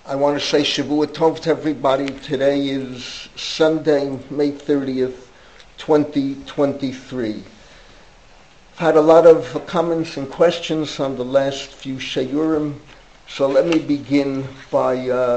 I want to say Shavua Tov to everybody. Today is Sunday, May 30th, 2023. I've had a lot of comments and questions on the last few Shayurim, so let me begin by,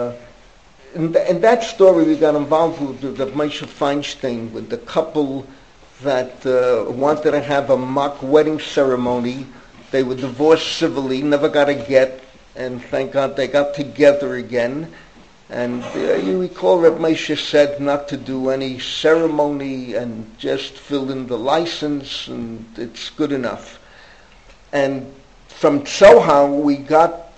in that story we got involved with the Moshe Feinstein, with the couple that wanted to have a mock wedding ceremony. They were divorced civilly, never got a get, and thank God they got together again. And you recall Reb Moshe said not to do any ceremony and just fill in the license, and it's good enough. And from Tzohar we got,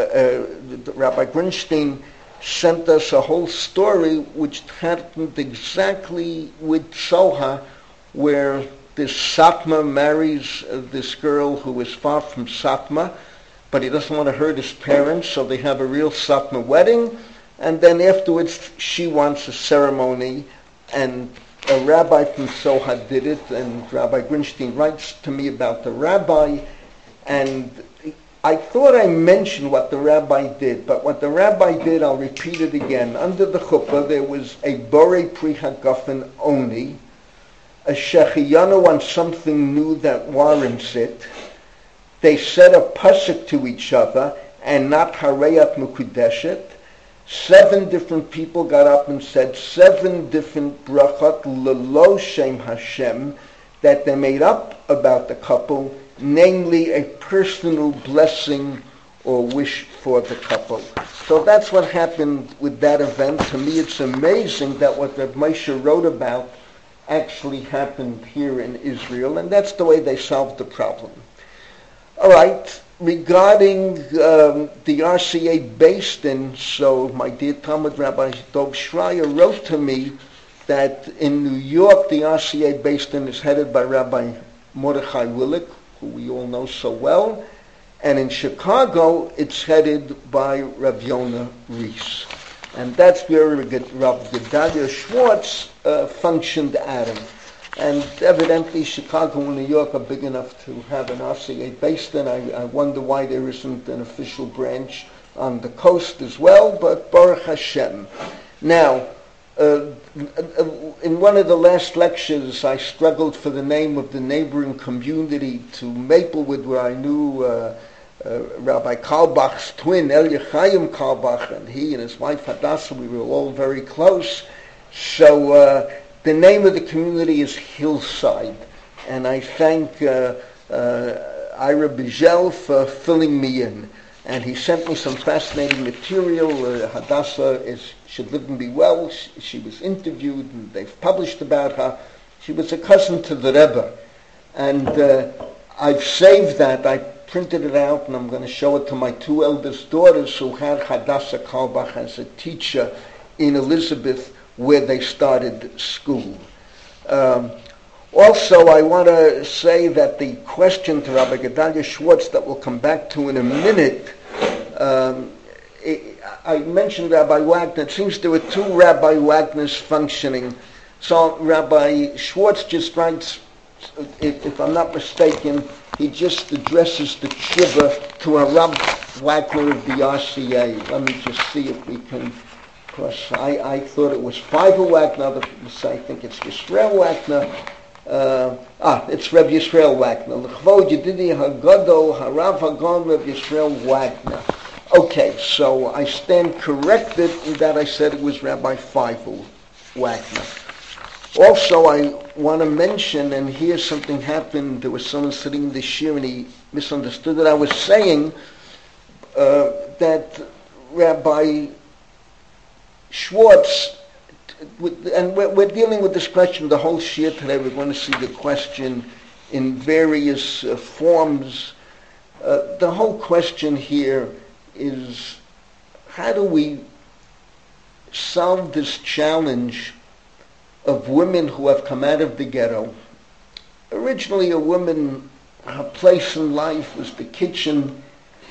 Rabbi Grinstein sent us a whole story which happened exactly with Tzohar, where this Satmar marries this girl who is far from Satmar, but he doesn't want to hurt his parents, so they have a real Satmar wedding, and then afterwards she wants a ceremony, and a rabbi from Tzohar did it, and Rabbi Grinstein writes to me about the rabbi, and I thought I mentioned what the rabbi did, but what the rabbi did, I'll repeat it again. Under the chuppah there was a borei pri hagafen only, a shechiyanu on something new that warrants it. They said a pasuk to each other, and not hareyat mukudeshet. 7 different people got up and said 7 different brachot lelo shem Hashem that they made up about the couple, namely a personal blessing or wish for the couple. So that's what happened with that event. To me, it's amazing that what Reb Moshe wrote about actually happened here in Israel, and that's the way they solved the problem. All right, regarding the RCA Beis Din, so my dear Talmud Rabbi Dov Schreier wrote to me that in New York the RCA Beis Din is headed by Rabbi Mordechai Willick, who we all know so well, and in Chicago it's headed by Rav Yonah Rees. And that's where Rav Gedalia Schwartz functioned at him. And evidently Chicago and New York are big enough to have an RCA Beis Din. I wonder why there isn't an official branch on the coast as well, but Baruch Hashem. Now, in one of the last lectures I struggled for the name of the neighboring community to Maplewood, where I knew Rabbi Carlbach's twin, Elia Chaim Carlbach, and he and his wife Hadassah, we were all very close. So the name of the community is Hillside, and I thank Ira Bijel for filling me in. And he sent me some fascinating material. Hadassah should live and be well. She was interviewed, and they've published about her. She was a cousin to the Rebbe, and I've saved that. I printed it out, and I'm going to show it to my 2 eldest daughters who had Hadassah Carlbach as a teacher in Elizabeth, where they started school. Also, I want to say that the question to Rabbi Gedalia Schwartz that we'll come back to in a minute, I mentioned Rabbi Wagner. It seems there were 2 Rabbi Wagners functioning. So Rabbi Schwartz just writes, if I'm not mistaken, he just addresses the tshuva to a Rab Wagner of the RCA. Let me just see if we can, because I thought it was 5 Wagner, I think it's Yisrael Wagner. It's Reb Yisrael Wagner. L'chvod Yedidi Hagadol Harav Hagon Reb Yisrael Wagner. Okay, so I stand corrected in that I said it was Rabbi Feivel Wagner. Also, I want to mention, and here something happened, there was someone sitting in the shir and he misunderstood that I was saying that Rabbi Schwartz, and we're dealing with this question the whole shir today. We're going to see the question in various forms. The whole question here is, how do we solve this challenge of women who have come out of the ghetto? Originally a woman, her place in life was the kitchen,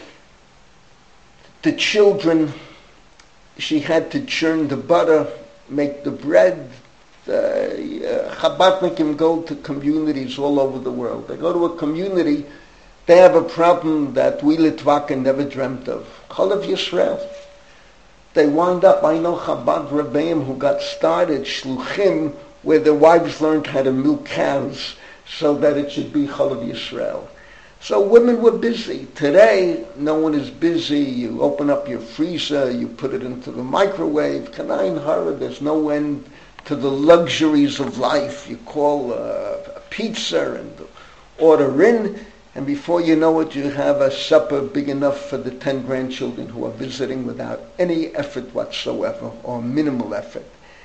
the children. She had to churn the butter, make the bread. Chabadnikim go to communities all over the world. They go to a community, they have a problem that we Litvaken never dreamt of. Chalav Yisrael. they wind up, I know Chabad Rebbeim who got started, Shluchim, where their wives learned how to milk cows so that it should be Chalav Yisrael. So women were busy. Today, no one is busy. You open up your freezer, you put it into the microwave. Kanayin Hara, there's no end to the luxuries of life. You call a pizza and order in, and before you know it, you have a supper big enough for the 10 grandchildren who are visiting without any effort whatsoever, or minimal effort.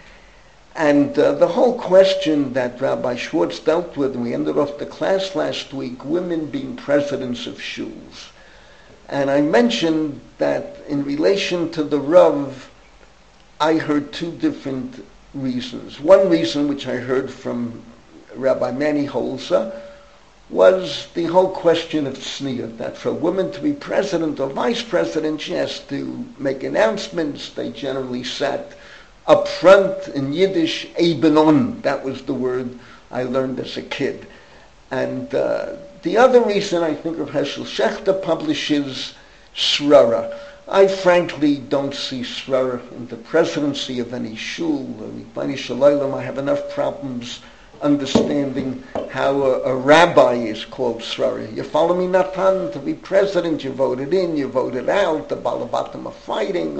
And the whole question that Rabbi Schwartz dealt with, and we ended off the class last week, women being presidents of shuls. And I mentioned that in relation to the Rav, I heard two different reasons. One reason, which I heard from Rabbi Manny Holzer, was the whole question of tzniut, that for a woman to be president or vice president, she has to make announcements. They generally sat up front in Yiddish, Ebenon, that was the word I learned as a kid. And the other reason I think Rav Heschel Shechter publishes Srara. I frankly don't see Srara in the presidency of any shul. I have enough problems understanding how a rabbi is called Srara. You follow me, Natan? To be president, you voted in, you voted out, the Balabatim are fighting.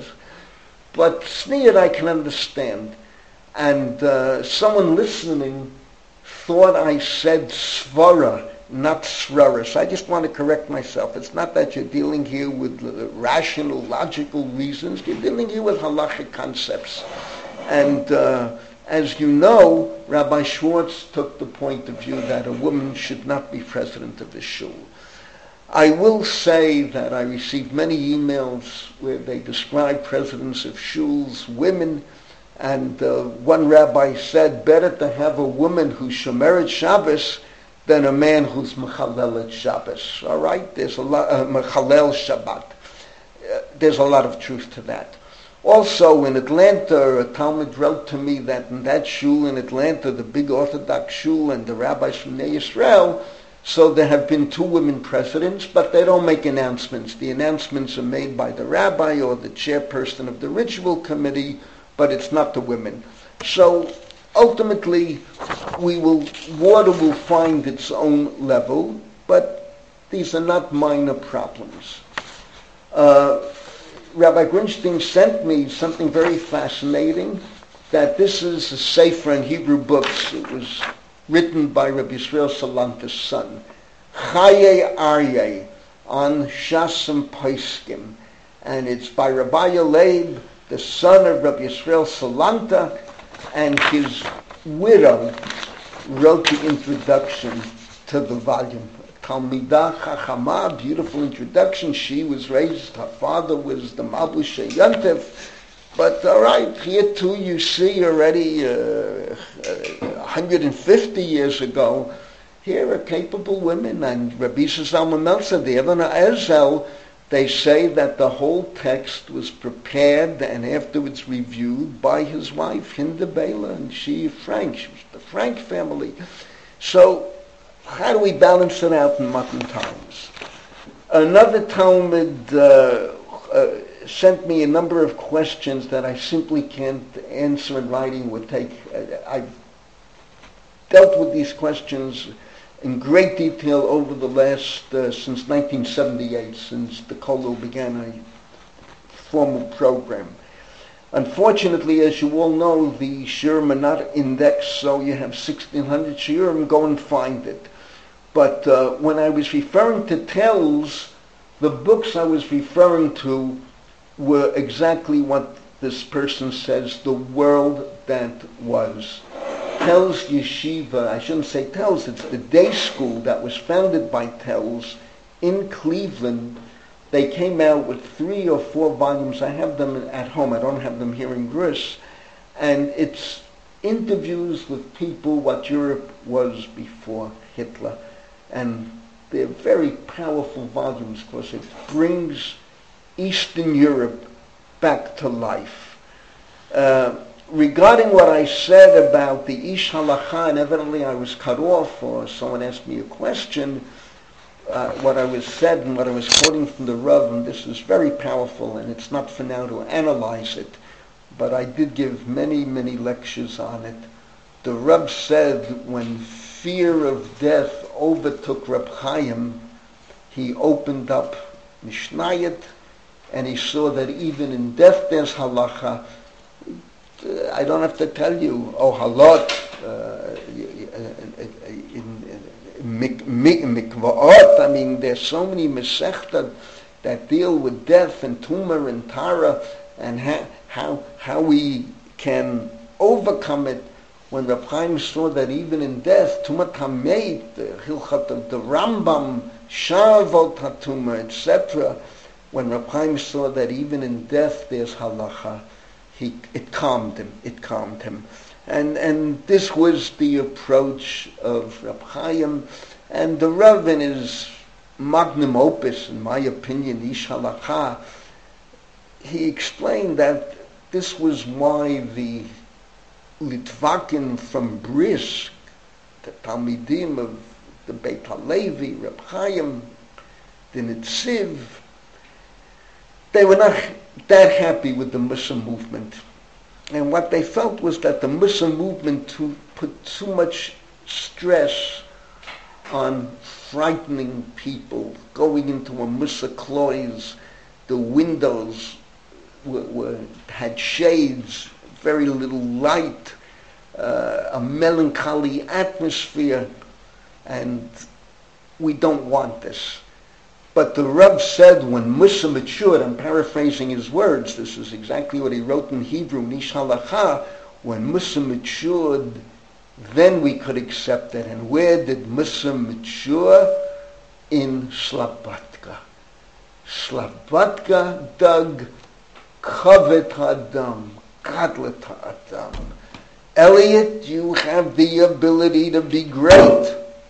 But tzniut I can understand. And someone listening thought I said svara, not srara. So I just want to correct myself. It's not that you're dealing here with rational, logical reasons. You're dealing here with halachic concepts. And as you know, Rabbi Schwartz took the point of view that a woman should not be president of the shul. I will say that I received many emails where they describe presidents of shuls, women, and one rabbi said, better to have a woman who's Shomeret Shabbos than a man who's Mechalel Shabbos. All right? There's a lot, Mechalel Shabbat. There's a lot of truth to that. Also, in Atlanta, a Talmud wrote to me that in that shul in Atlanta, the big Orthodox shul and the rabbis from Bnei Yisrael, so there have been 2 women presidents, but they don't make announcements. The announcements are made by the rabbi or the chairperson of the ritual committee, but it's not the women. So ultimately, water will find its own level, but these are not minor problems. Rabbi Grinstein sent me something very fascinating, that this is a sefer in Hebrew books. It was written by Rabbi Yisrael Salanta's son, Chaye Aryeh, on Shas and Poskim. And it's by Rabbi Yaleib, the son of Rabbi Yisrael Salanta, and his widow wrote the introduction to the volume. Talmidah Chachama, beautiful introduction. She was raised, her father was the Malbush Yontif. But all right, here too you see already 150 years ago, here are capable women. And Rabbi Zalman Meltzer, the Even HaEzel, they say that the whole text was prepared and afterwards reviewed by his wife, Hinda Bela, and she was the Frank family. So how do we balance it out in modern times? Another Talmud sent me a number of questions that I simply can't answer in writing. I've dealt with these questions in great detail over the last, since 1978, since the Kollel began a formal program. Unfortunately, as you all know, the shiurim are not indexed, so you have 1,600 shiurim, go and find it. But when I was referring to tells, the books I was referring to were exactly what this person says, the world that was. Tells Yeshiva, I shouldn't say Tells, it's the day school that was founded by Tells in Cleveland. They came out with 3 or 4 volumes. I have them at home. I don't have them here in Gris. And it's interviews with people what Europe was before Hitler. And they're very powerful volumes because it brings Eastern Europe back to life. Regarding what I said about the Ish Halacha, and evidently I was cut off or someone asked me a question, what I was said and what I was quoting from the Rav, and this is very powerful, and it's not for now to analyze it, but I did give many, many lectures on it. The Rav said when fear of death overtook Reb Chaim, he opened up Mishnayot, and he saw that even in death there's halacha. I don't have to tell you, halot, mikvaot. I mean, there's so many mesechta that deal with death and tumor and tara, and how we can overcome it. When Reb Chaim saw that even in death, tumat hameid, the Hilchat of the Rambam, shavot hatumah, etc. When Reb Chaim saw that even in death there's halacha, it calmed him. And this was the approach of Reb Chaim, and the Rav in his magnum opus, in my opinion, Ish Halacha, he explained that this was why the Litvakim from Brisk, the Talmidim of the Beit HaLevi, Reb Chaim, the Nitziv, they were not that happy with the Mussar movement. And what they felt was that the Mussar movement put too much stress on frightening people, going into a Mussar cloise. The windows had shades, very little light, a melancholy atmosphere, and we don't want this. But the Rav said when Mussar matured, I'm paraphrasing his words, this is exactly what he wrote in Hebrew, Nish Halacha, when Mussar matured, then we could accept it. And where did Mussar mature? In Slobodka. Slobodka dug Kavod Hadam, Gadlut Hadam. Elliot, you have the ability to be great.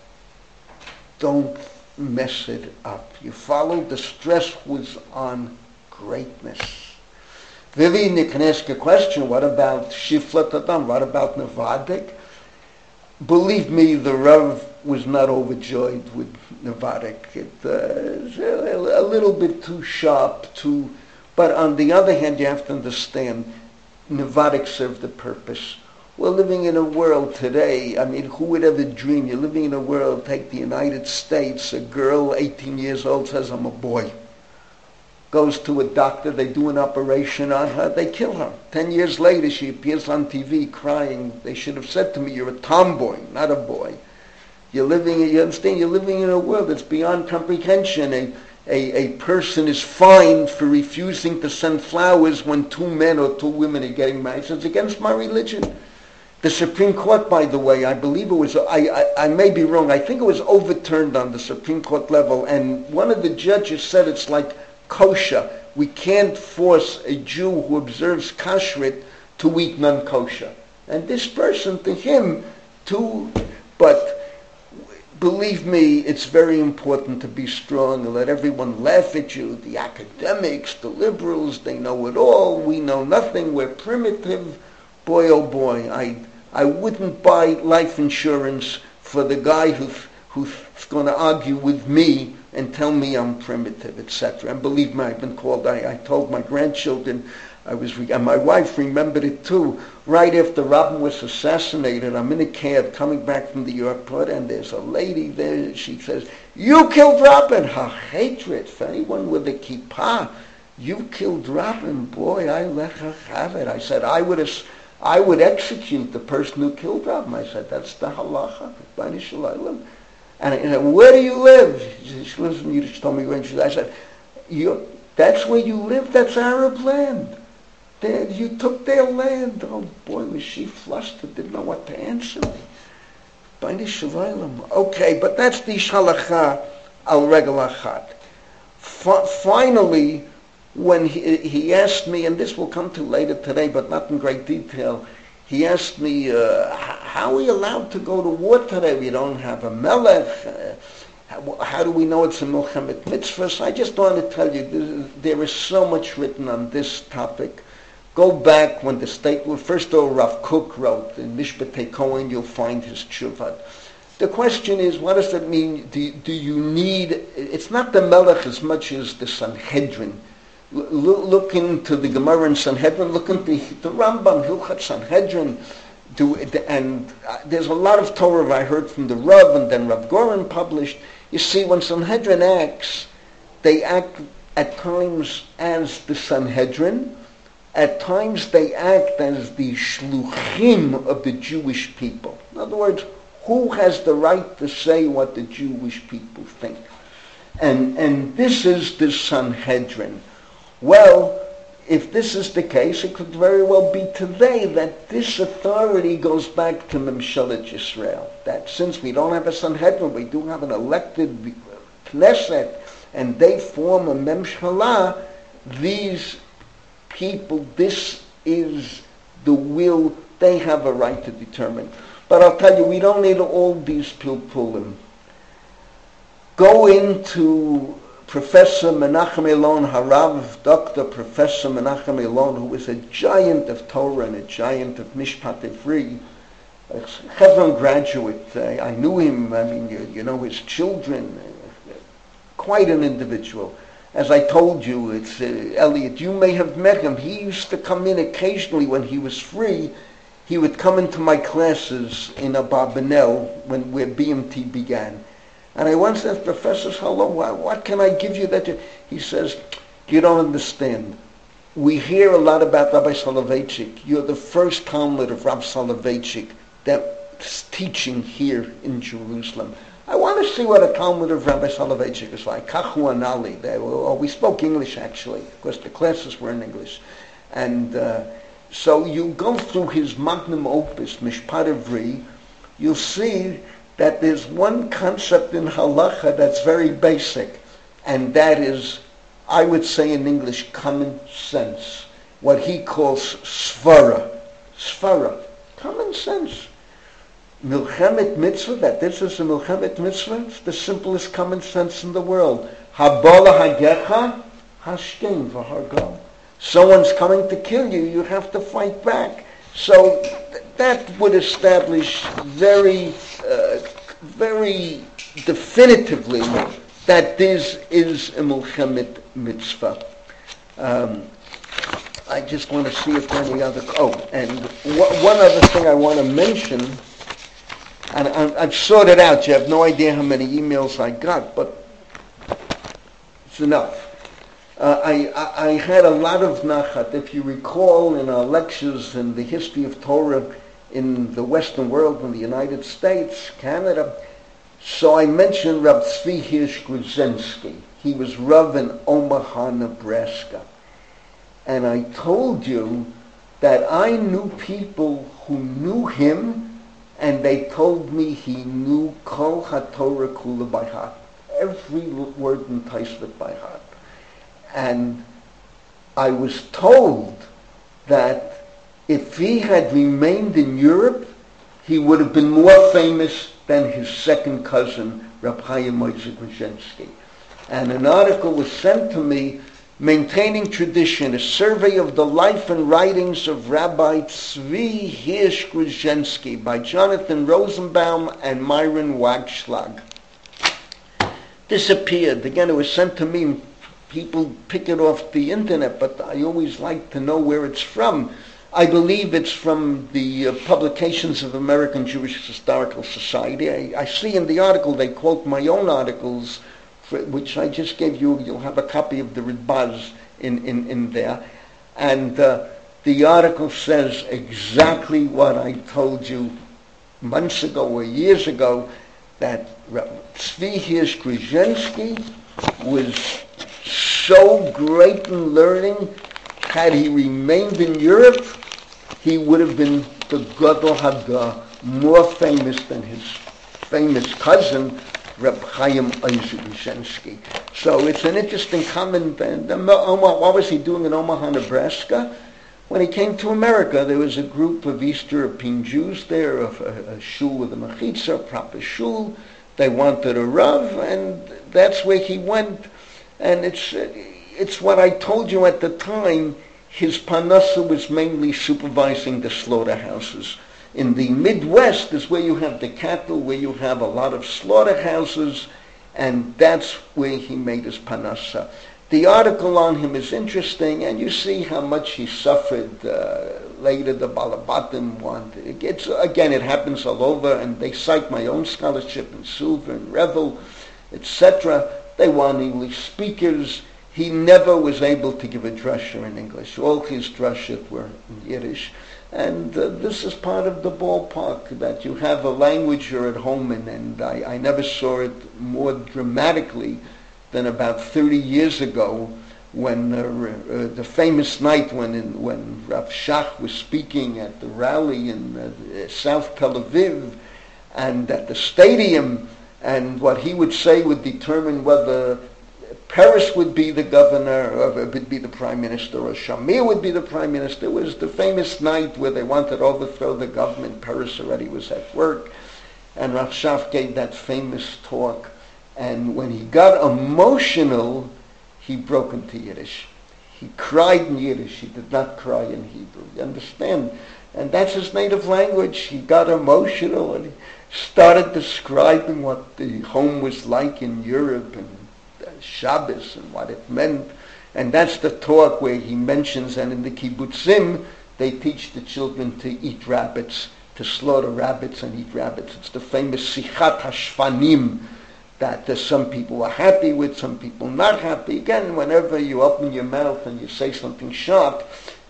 Don't mess it up. You followed, the stress was on greatness. Vivi, you can ask a question, what about Shiflat Adam? What about Nevadik? Believe me, the Rav was not overjoyed with Nevadik. It was a little bit too sharp, but on the other hand, you have to understand, Nevadik served the purpose. We're living in a world today, I mean, who would ever dream? You're living in a world, take the United States, a girl, 18 years old, says, I'm a boy. Goes to a doctor, they do an operation on her, they kill her. 10 years later, she appears on TV crying. They should have said to me, you're a tomboy, not a boy. You understand, you're living in a world that's beyond comprehension. A person is fined for refusing to send flowers when 2 men or 2 women are getting married. So it's against my religion. The Supreme Court, by the way, I believe it was, I may be wrong, I think it was overturned on the Supreme Court level, and one of the judges said it's like kosher. We can't force a Jew who observes kashrut to eat non-kosher. And this person, to him, but believe me, it's very important to be strong and let everyone laugh at you. The academics, the liberals, they know it all. We know nothing. We're primitive. Boy, oh boy, I wouldn't buy life insurance for the guy who's going to argue with me and tell me I'm primitive, etc. And believe me, I've been called, I told my grandchildren, and my wife remembered it too, right after Rabin was assassinated, I'm in a cab coming back from the airport, and there's a lady there, she says, you killed Rabin. Her hatred for anyone with a kippah, you killed Rabin. Boy, I let her have it. I said, I would execute the person who killed Rabin. I said, that's the halacha. And where do you live? She lives in Yiddish, told me when I said, that's where you live? That's Arab land. You took their land. Oh boy, was she flustered, didn't know what to answer me. Okay, but that's the shalacha al regel achat. Finally, when he asked me, and this will come to later today, but not in great detail, he asked me, how are we allowed to go to war today? We don't have a melech. How do we know it's a milchemet mitzvah? So I just want to tell you, there is so much written on this topic. Go back when the state, first of all, Rav Kook wrote in Mishpatei Kohen, you'll find his tshuva. The question is, what does it mean? Do you need, it's not the Melech as much as the Sanhedrin. Look into the Gemara in Sanhedrin, look into the Rambam, Hilchat Sanhedrin, and there's a lot of Torah I heard from the Rav, and then Rav Goren published. You see, when Sanhedrin acts, they act at times as the Sanhedrin, at times they act as the shluchim of the Jewish people. In other words, who has the right to say what the Jewish people think? And this is the Sanhedrin. Well, if this is the case, it could very well be today that this authority goes back to Memshelet Yisrael. That since we don't have a Sanhedrin, we do have an elected Knesset, and they form a Memshalah, these people, this is the will, they have a right to determine. But I'll tell you, we don't need all these pilpulim. Go into Professor Menachem Elon Harav, Dr. Professor Menachem Elon, who is a giant of Torah and a giant of Mishpat Ivri, a Chevron graduate. I knew him, I mean, you know his children, quite an individual. As I told you, it's Elliot, you may have met him. He used to come in occasionally when he was free. He would come into my classes in Abarbanel where BMT began. And I once asked Professor Shalom, what can I give you that you... He says, you don't understand. We hear a lot about Rabbi Soloveitchik. You're the first Talmud of Rabbi Soloveitchik that's teaching here in Jerusalem. I want to see what a Talmud of Rabbi Soloveitchik is like. Kachu Anali. We spoke English, actually. Of course, the classes were in English. And so you go through his magnum opus, Mishpat Ivri, you'll see that there's one concept in halacha that's very basic, and that is, I would say in English, common sense. What he calls svara. Svara. Common sense. Milchemet mitzvah, that this is a milchemet mitzvah, it's the simplest common sense in the world. Habola hagecha, hashkem v'hargam. Someone's coming to kill you, you have to fight back. So that would establish very definitively that this is a milchemet mitzvah. I just want to see if there are any other... and one other thing I want to mention, and I've sorted out, you have no idea how many emails I got, but it's enough. I had a lot of nachat. If you recall in our lectures in the history of Torah in the Western world, in the United States, Canada, so I mentioned Rav Tzvi Hirsch Gruzensky. He was Rav in Omaha, Nebraska. And I told you that I knew people who knew him, and they told me he knew Kol HaTorah Kula by heart. Every word in Taisvet by heart. And I was told that if he had remained in Europe, he would have been more famous than his second cousin, Reb Chaim Moshe Gruzensky. And an article was sent to me, Maintaining Tradition, a survey of the life and writings of Rabbi Tzvi Hirsch Gruzensky by Jonathan Rosenbaum and Myron Wagschlag. Disappeared. Again, it was sent to me. People pick it off the internet, but I always like to know where it's from. I believe it's from the publications of American Jewish Historical Society. I see in the article they quote my own articles, which I just gave you. You'll have a copy of the Ritbaz in there. And the article says exactly what I told you months ago or years ago, that Tzvi Hirsch Gruzensky was so great in learning. Had he remained in Europe, he would have been the Gadol Haga, more famous than his famous cousin, Reb Chaim Moshe Gruzensky. So it's an interesting comment. What was he doing in Omaha, Nebraska? When he came to America, there was a group of East European Jews there, a shul with a mechitza, a proper shul. They wanted a rav, and that's where he went. And it's what I told you at the time. His parnasa was mainly supervising the slaughterhouses. In the Midwest is where you have the cattle, where you have a lot of slaughterhouses, and that's where he made his parnasa. The article on him is interesting, and you see how much he suffered. Later, the Balabatim wanted. It happens all over, and they cite my own scholarship in Silver and Revel, etc. They want English speakers. He never was able to give a drasha in English. All his drashas were in Yiddish. And this is part of the ballpark, that you have a language you're at home in, and I never saw it more dramatically than about 30 years ago, when the famous night when Rav Shach was speaking at the rally in South Tel Aviv, and at the stadium, and what he would say would determine whether Peres would be the governor, or would be the prime minister, or Shamir would be the prime minister. It was the famous night where they wanted to overthrow the government. Peres already was at work, and Rav Shach gave that famous talk. And when he got emotional, he broke into Yiddish. He cried in Yiddish. He did not cry in Hebrew. You understand? And that's his native language. He got emotional and he started describing what the home was like in Europe and Shabbos and what it meant. And that's the talk where he mentions, and in the kibbutzim, they teach the children to eat rabbits, to slaughter rabbits and eat rabbits. It's the famous Sichat HaShfanim, that some people are happy with, some people not happy. Again, whenever you open your mouth and you say something sharp,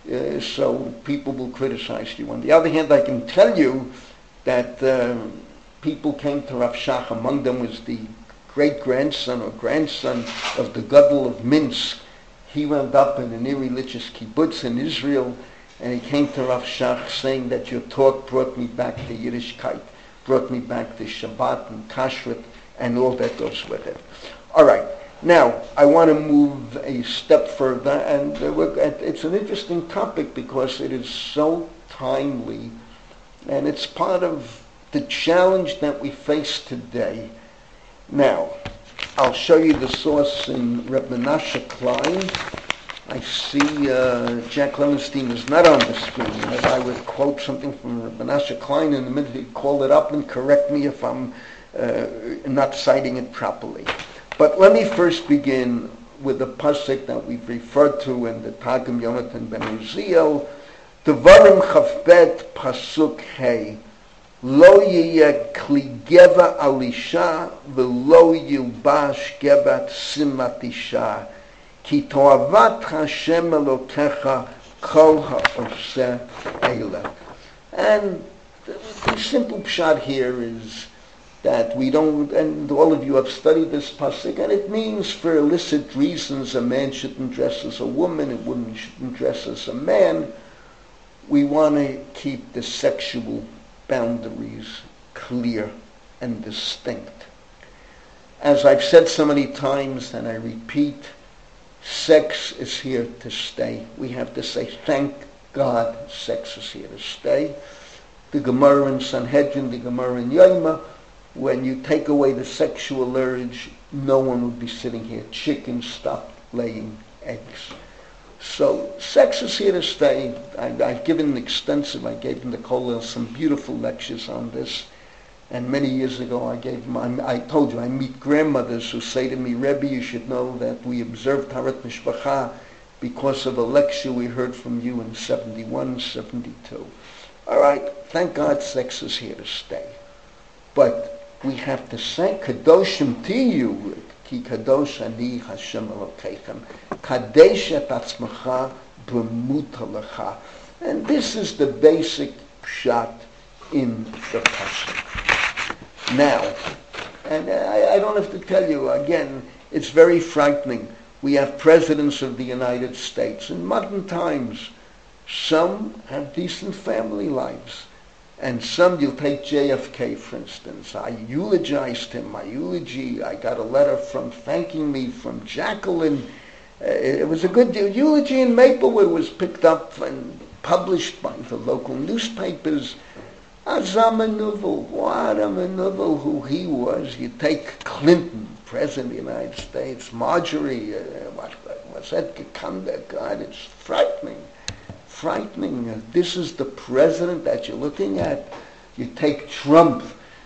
so people will criticize you. On the other hand, I can tell you that people came to Rav Shach. Among them was the great-grandson or grandson of the Gadol of Minsk. He wound up in an irreligious kibbutz in Israel, and he came to Rav Shach saying that your talk brought me back to Yiddishkeit, brought me back to Shabbat and Kashrut, and all that goes with it. All right. Now, I want to move a step further, and it's an interesting topic because it is so timely, and it's part of the challenge that we face today. Now, I'll show you the source in Reb Menashe Klein. I see Jack Levenstein is not on the screen, but I would quote something from Reb Menashe Klein in a minute. He'd call it up and correct me if I'm not citing it properly. But let me first begin with the pasuk that we've referred to in the Targum Yonatan ben Uziel, Devarim Chavbet Pasuk Hey, Lo Yiyeh Kli Geva Al Isha V'lo Yilbash Gebat Simat Isha Ki Toavat Hashem Elokecha Kol HaOseh Eileh. And the simple pshat here is that we don't, and all of you have studied this pasuk, and it means for illicit reasons a man shouldn't dress as a woman, a woman shouldn't dress as a man. We want to keep the sexual boundaries clear and distinct. As I've said so many times, and I repeat, sex is here to stay. We have to say, thank God, sex is here to stay. The Gemara in Sanhedrin, the Gemara in Yoma, when you take away the sexual urge, no one would be sitting here. Chickens stop laying eggs. So sex is here to stay. I've given extensive, I gave in the Kollel some beautiful lectures on this. And many years ago I told you, I meet grandmothers who say to me, Rebbe, you should know that we observed Taharat Mishpacha because of a lecture we heard from you in 71, 72. All right, thank God sex is here to stay. But we have to say, Kadoshim Tiyu, Ki Kadosh Ani Hashem Elokeichem, Kadesh et Atzmacha B'muta Lecha. And this is the basic pshat in the pasuk. Now, and I don't have to tell you, again, it's very frightening. We have presidents of the United States in modern times. Some have decent family lives. And some, you'll take JFK, for instance. I eulogized him. My eulogy, I got a letter thanking me from Jacqueline. It was a good eulogy in Maplewood. It was picked up and published by the local newspapers. Azamanuvel, what a manuvel who he was. You take Clinton, President of the United States, Marjorie, what was that? God, it's frightening. frightening. This is the president that you're looking at. You take Trump.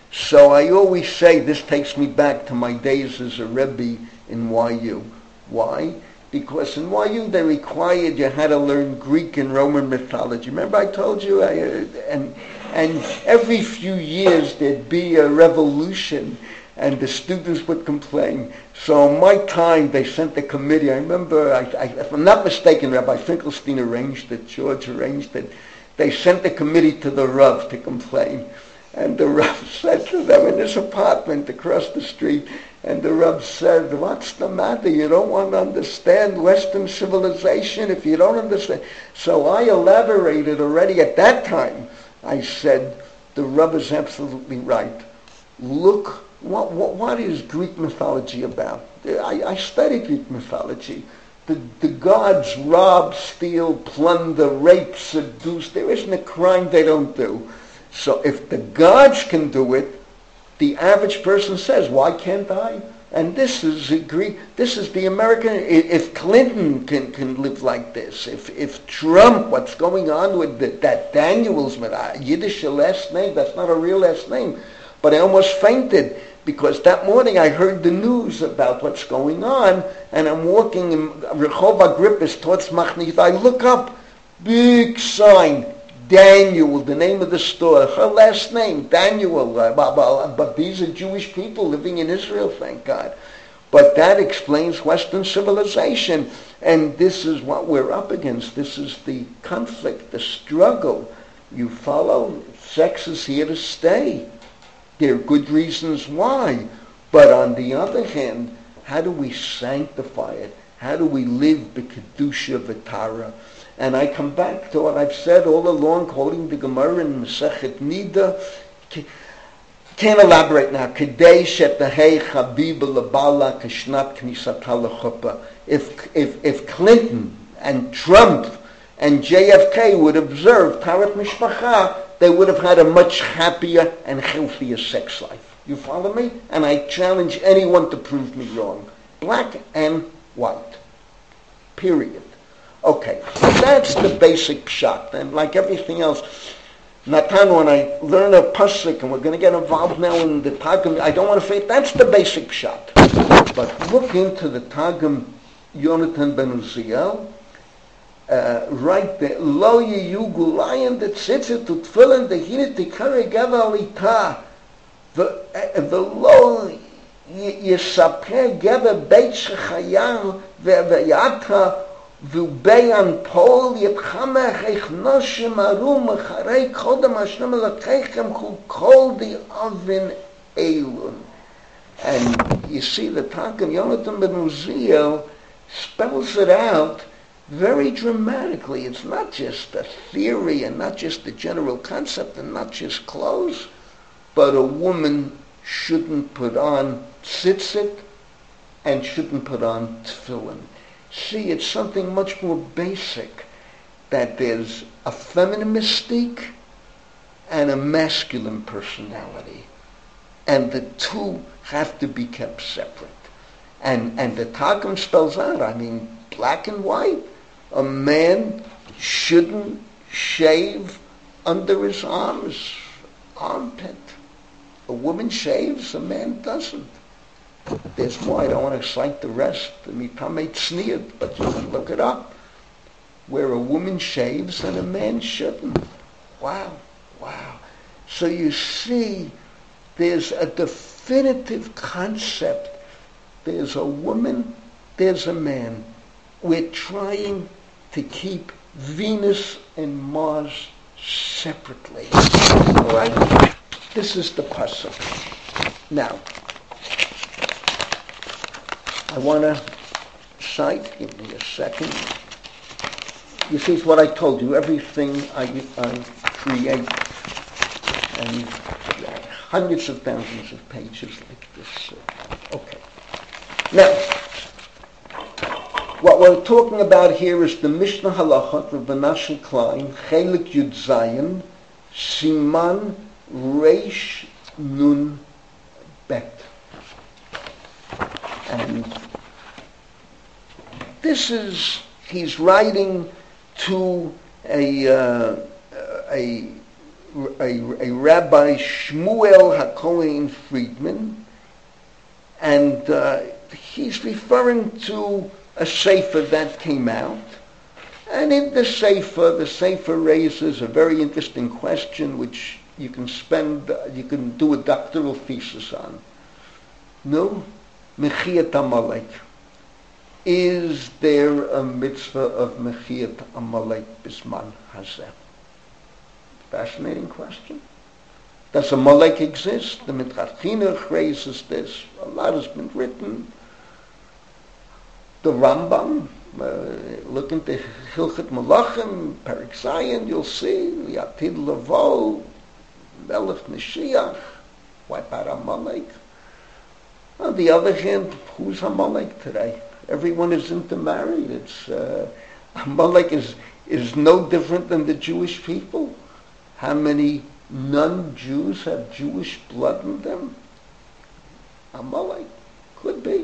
So I always say, this takes me back to my days as a Rebbe in YU. Why? Because in YU they required you had to learn Greek and Roman mythology. Remember I told you? And every few years there'd be a revolution and the students would complain. So in my time they sent a committee. I remember, if I'm not mistaken, Rabbi Finkelstein arranged it, George arranged it. They sent a committee to the Rav to complain. And the Rav said to them in his apartment across the street, and the Rav said, what's the matter? You don't want to understand Western civilization if you don't understand. So I elaborated already at that time. I said, the Rav is absolutely right. Look, what is Greek mythology about? I studied Greek mythology. The gods rob, steal, plunder, rape, seduce. There isn't a crime they don't do. So if the gods can do it, the average person says, why can't I? And this is the American. If Clinton can live like this, if Trump, what's going on with that Daniels, Yiddish last name, that's not a real last name. But I almost fainted because that morning I heard the news about what's going on, and I'm walking in Rehov Agrippus towards Machnit. I look up, big sign, Daniel, the name of the store, her last name, Daniel. But these are Jewish people living in Israel, thank God. But that explains Western civilization. And this is what we're up against. This is the conflict, the struggle. You follow? Sex is here to stay. There are good reasons why. But on the other hand, how do we sanctify it? How do we live the Kedusha V'Tara? And I come back to what I've said all along, quoting the Gemara in Masechet Nida. Can't elaborate now. Kedei shetahei chabiba lebala kashnat knisata lechuppah. If Clinton and Trump and JFK would observe Tarat Mishpacha, they would have had a much happier and healthier sex life. You follow me? And I challenge anyone to prove me wrong. Black and white. Period. Okay, so that's the basic pshat. And like everything else, Natan, when I learn a pasuk, and we're going to get involved now in the Targum, I don't want to say that's the basic pshat. But look into the Targum Yonatan ben Uziel, right there. Lo yeyu gulayin that sits it to tefillin the hine tikare geva alita. The lo yisaper geva beit shechayal ve'yata v'ubeyan pol yitchamech echnoshim arum acharei kodem Hashem elokechem hu kol the oven elun. And you see the Targum Yonatan ben Uziel spells it out very dramatically. It's not just a theory and not just a general concept and not just clothes, but a woman shouldn't put on tzitzit and shouldn't put on tefillin. See, it's something much more basic, that there's a feminine mystique and a masculine personality, and the two have to be kept separate. And the Targum spells out, I mean, black and white. A man shouldn't shave under his armpit. A woman shaves, a man doesn't. There's more. I don't want to cite the rest. Mitamei tzniut, but you can look it up. Where a woman shaves and a man shouldn't. Wow. So you see, there's a definitive concept. There's a woman, there's a man. We're trying to keep Venus and Mars separately. All right? This is the pasuk. Now, I want to cite, give me a second. You see, it's what I told you. Everything I create, and hundreds of thousands of pages like this. Okay. Now, what we're talking about here is the Mishnah Halachot of Menashe Klein, Chelik Yud Zayin, Siman Reish Nun Bet. And this is, he's writing to a Rabbi Shmuel HaKohen Friedman, and he's referring to a sefer that came out. And in the sefer raises a very interesting question, which you can do a doctoral thesis on. No, Mechiyat Amalek. Is there a mitzvah of Mechiyat Amalek Bisman Hazeh? Fascinating question. Does Amalek exist? The Minchas Chinuch raises this. A lot has been written. The Rambam, look into Hilchot Malachim, Perek Zayin, you'll see, Yatid Lavo, Melech Mashiach, wipe out Amalek. On the other hand, who's Amalek today? Everyone is intermarried. It's Amalek is no different than the Jewish people. How many non-Jews have Jewish blood in them? Amalek could be.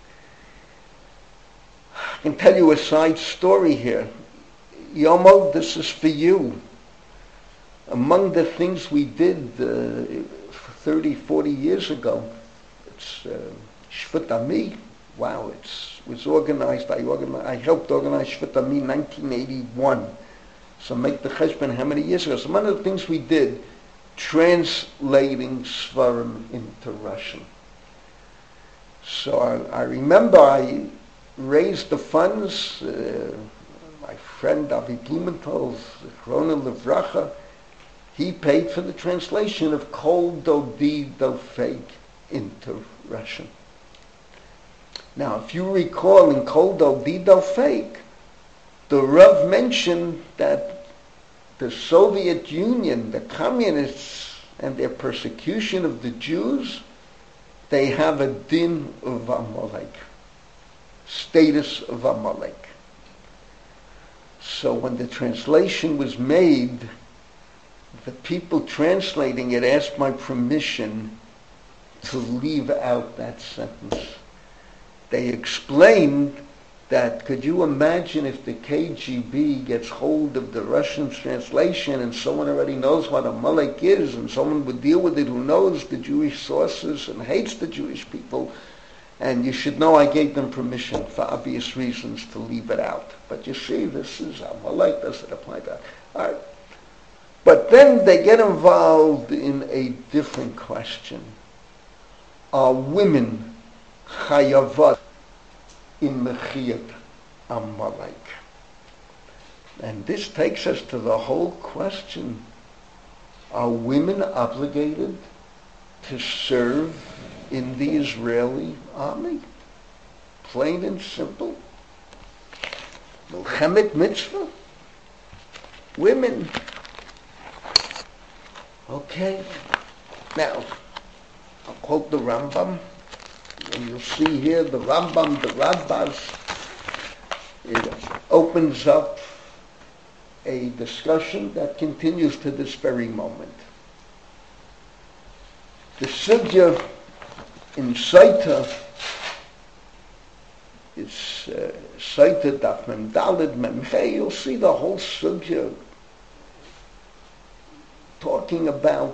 I can tell you a side story here. Yomo, this is for you. Among the things we did 30, 40 years ago, it's Shvat Ami. Wow, it was organized. I helped organize Shvat Ami in 1981. So make the cheshbon how many years ago. So one of the things we did, translating Svarim into Russian. So I remember I raised the funds. My friend Avi Blumenthal, Chrona Levracha, he paid for the translation of Kol Dodi Dofeg into Russian. Now, if you recall in Kol Dodi Dofeg, the Rav mentioned that the Soviet Union, the communists, and their persecution of the Jews, they have a din of Amalek, status of Amalek. So when the translation was made, the people translating it asked my permission to leave out that sentence. They explained that, could you imagine if the KGB gets hold of the Russian translation and someone already knows what Amalek is, and someone would deal with it who knows the Jewish sources and hates the Jewish people, and you should know I gave them permission for obvious reasons to leave it out. But you see, this is Amalek, doesn't apply to that. All right. But then they get involved in a different question. Are women chayavat in Mechiyat Amalek? And this takes us to the whole question. Are women obligated to serve in the Israeli army? Plain and simple. Milchemet mitzvah. Women. Okay. Now, I'll quote the Rambam. And you'll see here the Rambam, the Radbaz, it opens up a discussion that continues to this very moment. The sugya in Saita is Saita Daf Mem Daled Mem Hey. You'll see the whole sugya talking about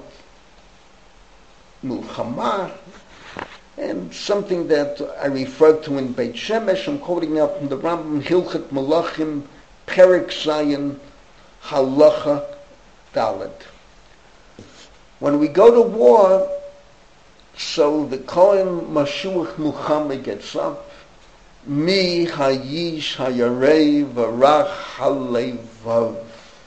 Mulchama, and something that I referred to in Beit Shemesh. I'm quoting out from the Rambam, Hilchot Malachim, Perek Zayin, Halacha Daled. When we go to war, so the Kohen Mashuach Muhammad gets up, Mi Hayish Hayarei Varach Halevav.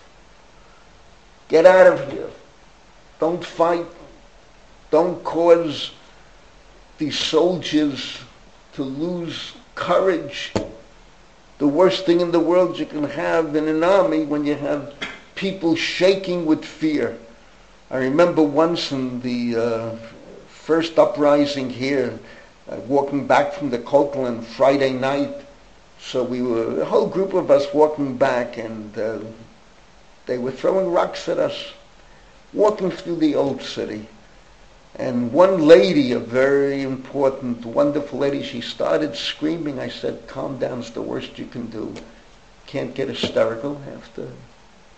Get out of here. Don't fight. Don't cause these soldiers to lose courage. The worst thing in the world you can have in an army when you have people shaking with fear. I remember once in the first uprising here, walking back from the Kotel on Friday night. So we were, a whole group of us walking back, and they were throwing rocks at us, walking through the old city. And one lady, a very important, wonderful lady, she started screaming. I said, calm down, it's the worst you can do. Can't get hysterical, have to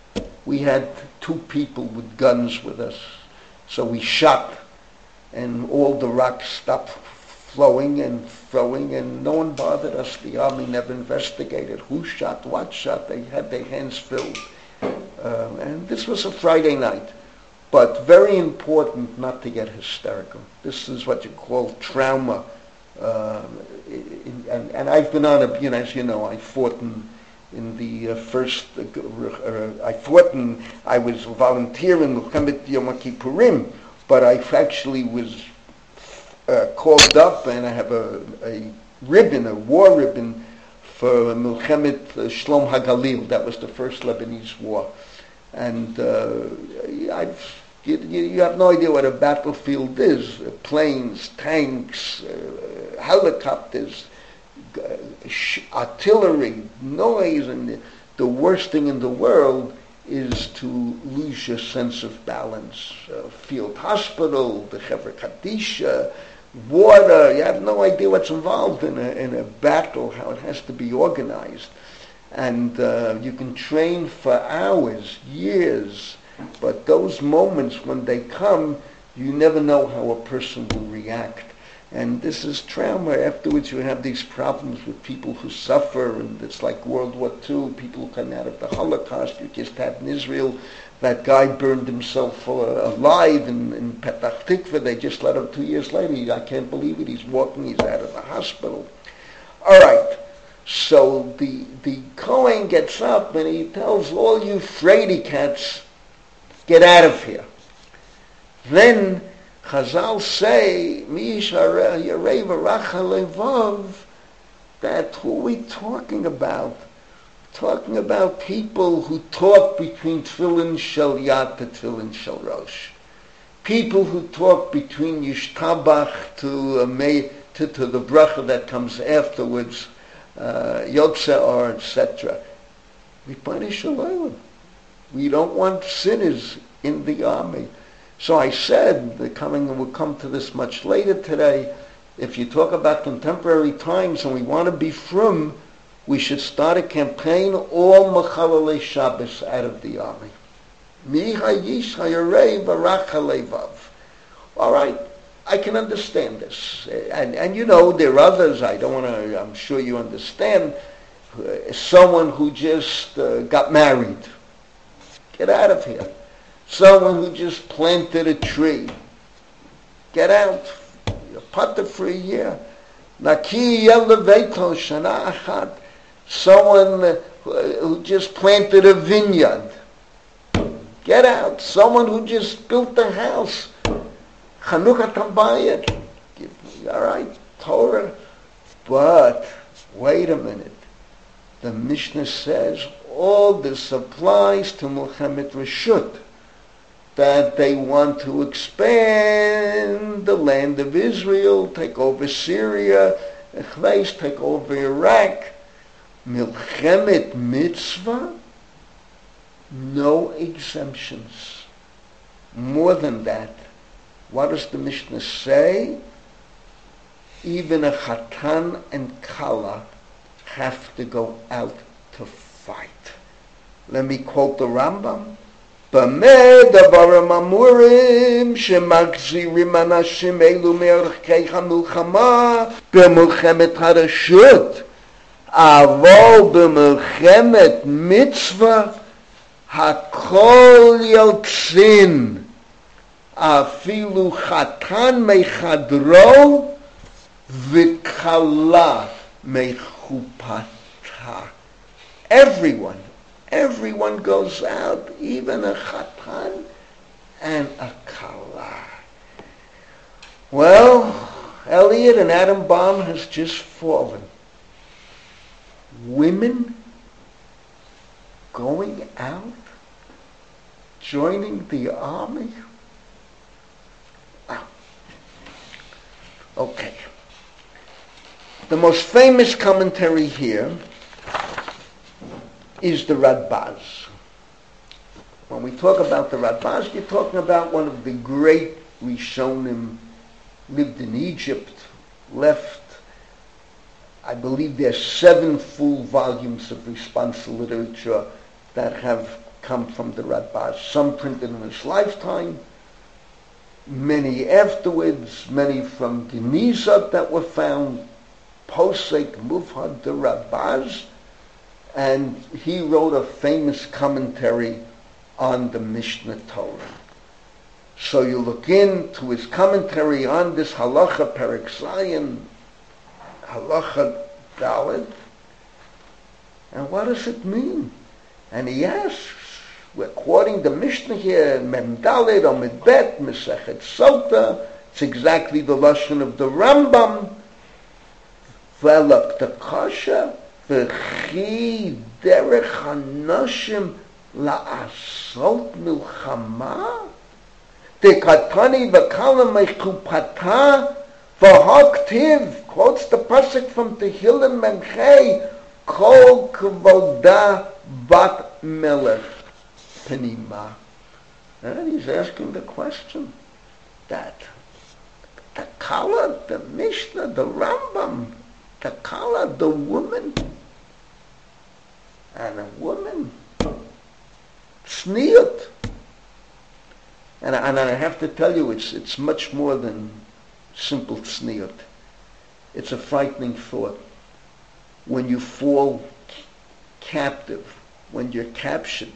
We had two people with guns with us, so we shot, and all the rocks stopped flowing and throwing, and no one bothered us. The army never investigated who shot, what shot. They had their hands filled. And this was a Friday night. But very important not to get hysterical. This is what you call trauma. And I've been on a, as you know, I fought in the first, I was volunteering in Milchemet Yom Kippurim, but I actually was called up, and I have a ribbon, a war ribbon, for Milchemet Shlom HaGalil. That was the first Lebanese war. And you have no idea what a battlefield is. Planes, tanks, helicopters, artillery, noise, and the worst thing in the world is to lose your sense of balance. Field hospital, the Chevra Kadisha, water, you have no idea what's involved in a battle, how it has to be organized. And you can train for hours, years, but those moments when they come, you never know how a person will react. And this is trauma. Afterwards you have these problems with people who suffer, and it's like World War II, people who come out of the Holocaust. You just had in Israel, that guy burned himself alive in Petach Tikva. They just let him 2 years later. I can't believe it. He's walking, he's out of the hospital. All right. So the Kohen gets up and he tells all you fraidy cats, get out of here. Then Chazal say, that who are we talking about? Talking about people who talk between Tefillin Shel Yad to Tefillin Shel Rosh. People who talk between Yishtabach to the bracha that comes afterwards, Yotze'ar, etc. We punish Shalom. We don't want sinners in the army. So I said, we'll come to this much later today, if you talk about contemporary times and we want to be frum, we should start a campaign, all Mechalalei Shabbos out of the army. All right, I can understand this. And there are others, I'm sure you understand, someone who just got married. Get out of here. Someone who just planted a tree. Get out. You're putter for a year. Naki yeleveto shana achat. Someone who just planted a vineyard. Get out. Someone who just built a house. Chanukah Tambayit. All right, Torah. But, wait a minute. The Mishnah says all this applies to Milchemet Reshut, that they want to expand the land of Israel, take over Syria, take over Iraq. Milchemet Mitzvah, no exemptions. More than that, what does the Mishnah say? Even a Chatan and Kala have to go out to fight. Let me quote the Rambam. במה דברים אמורים שמגזירים אנשים אלו מערכי המלחמה במלחמת הרשות, אבל במלחמת מצווה הכל יוצאים, אפילו חתן מחדרו וכלה מחופתה. Everyone goes out, even a chatan and a kala. Well, Elliot, an atom bomb has just fallen. Women going out, joining the army. Wow. Okay. The most famous commentary here is the Radbaz. When we talk about the Radbaz, you're talking about one of the great Rishonim, lived in Egypt, left, I believe there's 7 full volumes of responsa literature that have come from the Radbaz. Some printed in his lifetime, many afterwards, many from Genizah that were found, Posek Mufhad the Radbaz, and he wrote a famous commentary on the Mishnah Torah. So you look into his commentary on this Halacha Perek Zayin, Halacha Dalet, and what does it mean? And he asks, we're quoting the Mishnah here, Mem Dalet or Medbet, Mesechet Sota, it's exactly the Lashon of the Rambam, Velak the Kasha, V'chi derech hanashim la'asot milchama, Dekatani v'kala mechupata v'haktiv, quotes the pasuk from Tehillim Memchei, Kol kvoda bat melech penima. And he's asking the question that the Kala, the Mishnah, the Rambam, the Kala, the woman, and a woman, tzniut. And I have to tell you, it's much more than simple tzniut. It's a frightening thought. When you fall captive, when you're captured,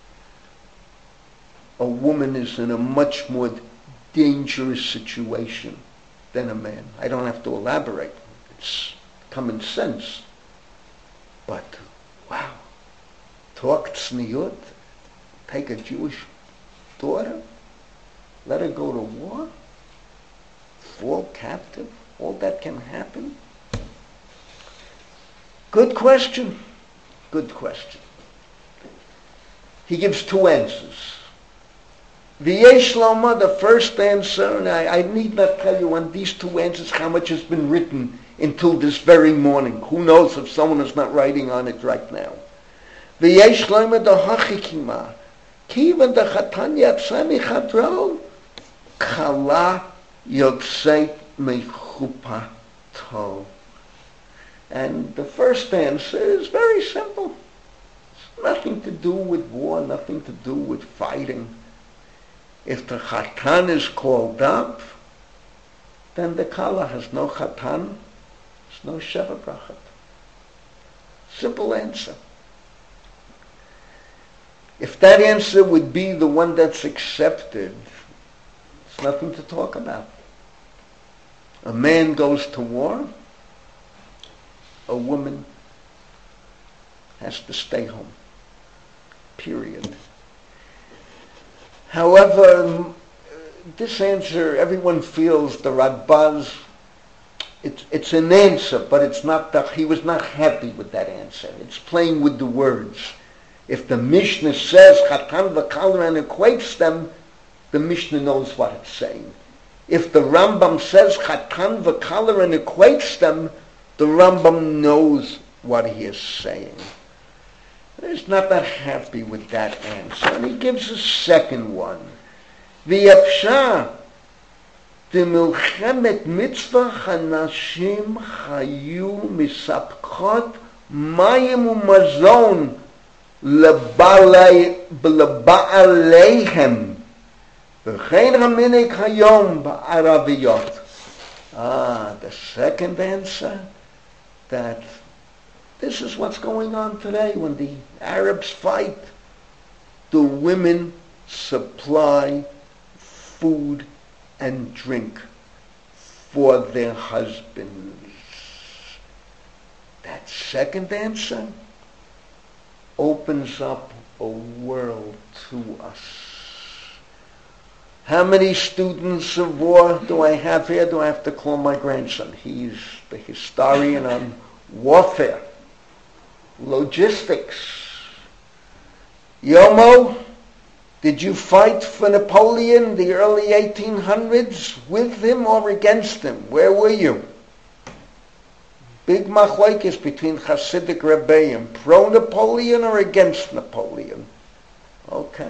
a woman is in a much more dangerous situation than a man. I don't have to elaborate. It's common sense. But, wow, talk tzniut, take a Jewish daughter, let her go to war, fall captive, all that can happen. Good question. Good question. He gives two answers. V'yesh loma, the first answer, and I need not tell you on these two answers how much has been written until this very morning. Who knows if someone is not writing on it right now. V'yesh loma the hachikima. Kivan the chatan yatzah michadro, kala yotzeit mechupato. And the first answer is very simple. It's nothing to do with war, nothing to do with fighting. If the chatan is called up, then the kala has no chatan, has no sheva brachat. Simple answer. If that answer would be the one that's accepted, it's nothing to talk about. A man goes to war, a woman has to stay home. Period. However, this answer, everyone feels the Radbaz, it's an answer, but it's not that he was not happy with that answer. It's playing with the words. If the Mishnah says Chatan v'Kala and equates them, the Mishnah knows what it's saying. If the Rambam says Chatan v'Kala and equates them, the Rambam knows what he is saying. He's not that happy with that answer. And he gives a second one. V'yapsha d'milchemet mitzvah hanashim chayu misapkot mayim u'mazon לבעליהם וכן המנהג היום בערביות. The second answer, that this is what's going on today when the Arabs fight. The women supply food and drink for their husbands. That second answer opens up a world to us. How many students of war do I have here? Do I have to call my grandson? He's the historian on warfare, logistics. Yomo, did you fight for Napoleon in the early 1800s with him or against him? Where were you? Big machlokes between Hasidic Rebbeim, pro-Napoleon or against Napoleon. Okay.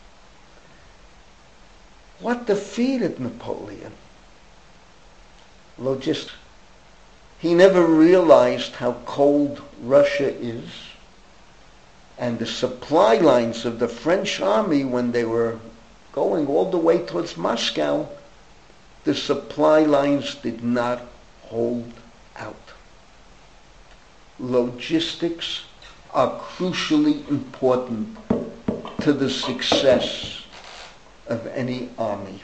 What defeated Napoleon? Logistics. He never realized how cold Russia is. And the supply lines of the French army, when they were going all the way towards Moscow, the supply lines did not hold out. Logistics are crucially important to the success of any army.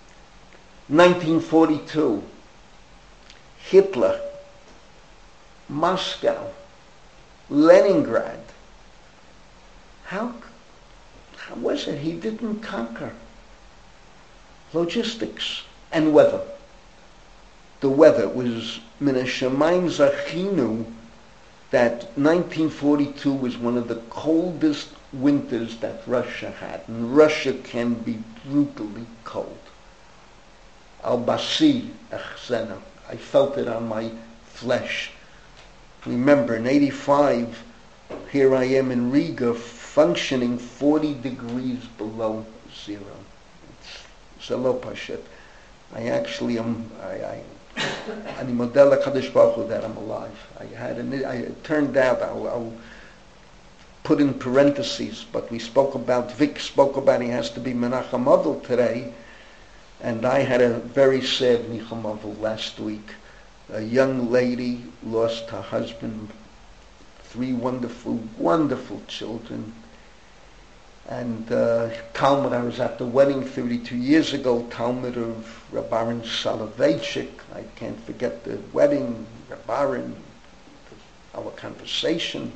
1942, Hitler, Moscow, Leningrad. How was it he didn't conquer? Logistics and weather. The weather was min hashamayim zachinu that 1942 was one of the coldest winters that Russia had. And Russia can be brutally cold. Al-Basi Echzena. I felt it on my flesh. Remember, in 85, here I am in Riga, functioning 40 degrees below zero. It's a low pashet. I actually am, ani model HaKadosh Baruch Hu that I'm alive. It turned out, I'll put in parentheses, but Vic spoke about he has to be Menachem Avil today, and I had a very sad Menachem Avil last week. A young lady lost her husband, 3 wonderful, wonderful children. And Talmud, I was at the wedding 32 years ago, Talmud of Rabbaran Soloveitchik. I can't forget the wedding, Rabbaran, our conversation.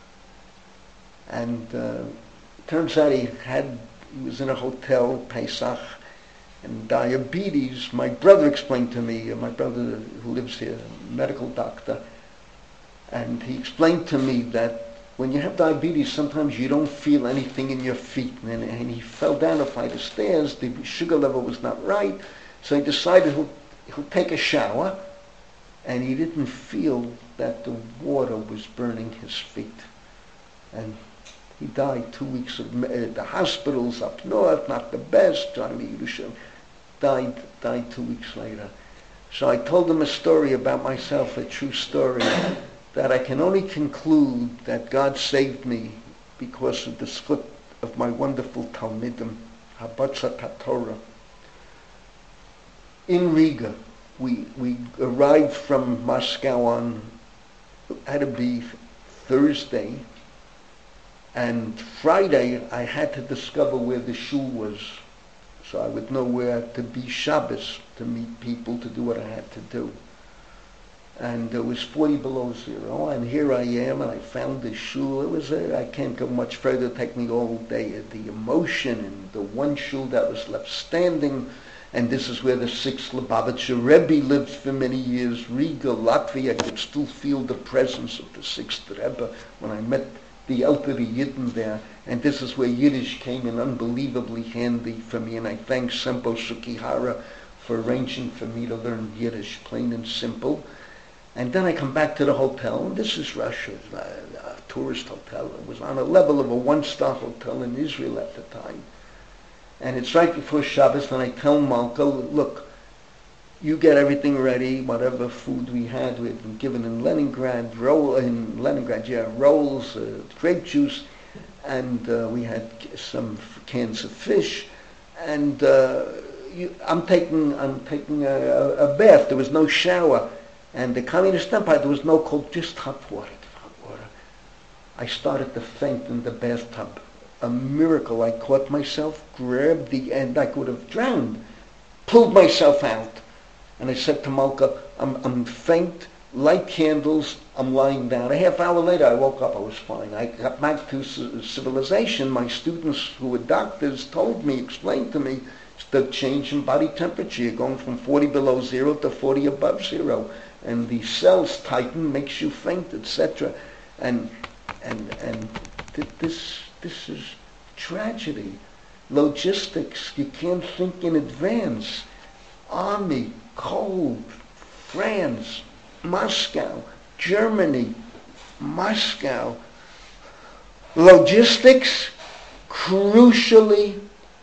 And turns out he was in a hotel, Pesach, and diabetes. My brother explained to me, my brother who lives here, a medical doctor, and he explained to me that when you have diabetes, sometimes you don't feel anything in your feet. And he fell down a flight of stairs. The sugar level was not right. So he decided he'll take a shower. And he didn't feel that the water was burning his feet. And he died 2 weeks of the hospitals up north, not the best. Died 2 weeks later. So I told him a story about myself, a true story, that I can only conclude that God saved me because of the zchut of my wonderful Talmidim, Habatzat HaTorah. In Riga, we arrived from Moscow had to be Thursday, and Friday I had to discover where the shul was, so I would know where to be Shabbos, to meet people, to do what I had to do. And it was 40 below zero, and here I am, and I found the shul. I can't go much further, it'd take me all day. The emotion, and the one shul that was left standing, and this is where the 6th Lubavitcher Rebbe lived for many years, Riga, Latvia. I could still feel the presence of the 6th Rebbe when I met the elderly Yidden there, and this is where Yiddish came in unbelievably handy for me, and I thank Sempo Sukihara for arranging for me to learn Yiddish, plain and simple. And then I come back to the hotel, and this is Russia, a tourist hotel. It was on a level of a 1-star hotel in Israel at the time. And it's right before Shabbos, and I tell Malka, look, you get everything ready, whatever food we had been given in Leningrad, rolls, grape juice, and we had some cans of fish, and I'm taking a bath. There was no shower. And the Communist Empire, there was no cold, just hot water. I started to faint in the bathtub. A miracle. I caught myself, grabbed the end, I could have drowned, pulled myself out. And I said to Malka, I'm faint, light candles, I'm lying down. A half hour later, I woke up, I was fine. I got back to civilization. My students who were doctors explained to me, the change in body temperature. You're going from 40 below zero to 40 above zero. And the cells tighten, makes you faint, etc. And this is tragedy. Logistics, you can't think in advance. Army, cold, France, Moscow, Germany, Moscow. Logistics, crucially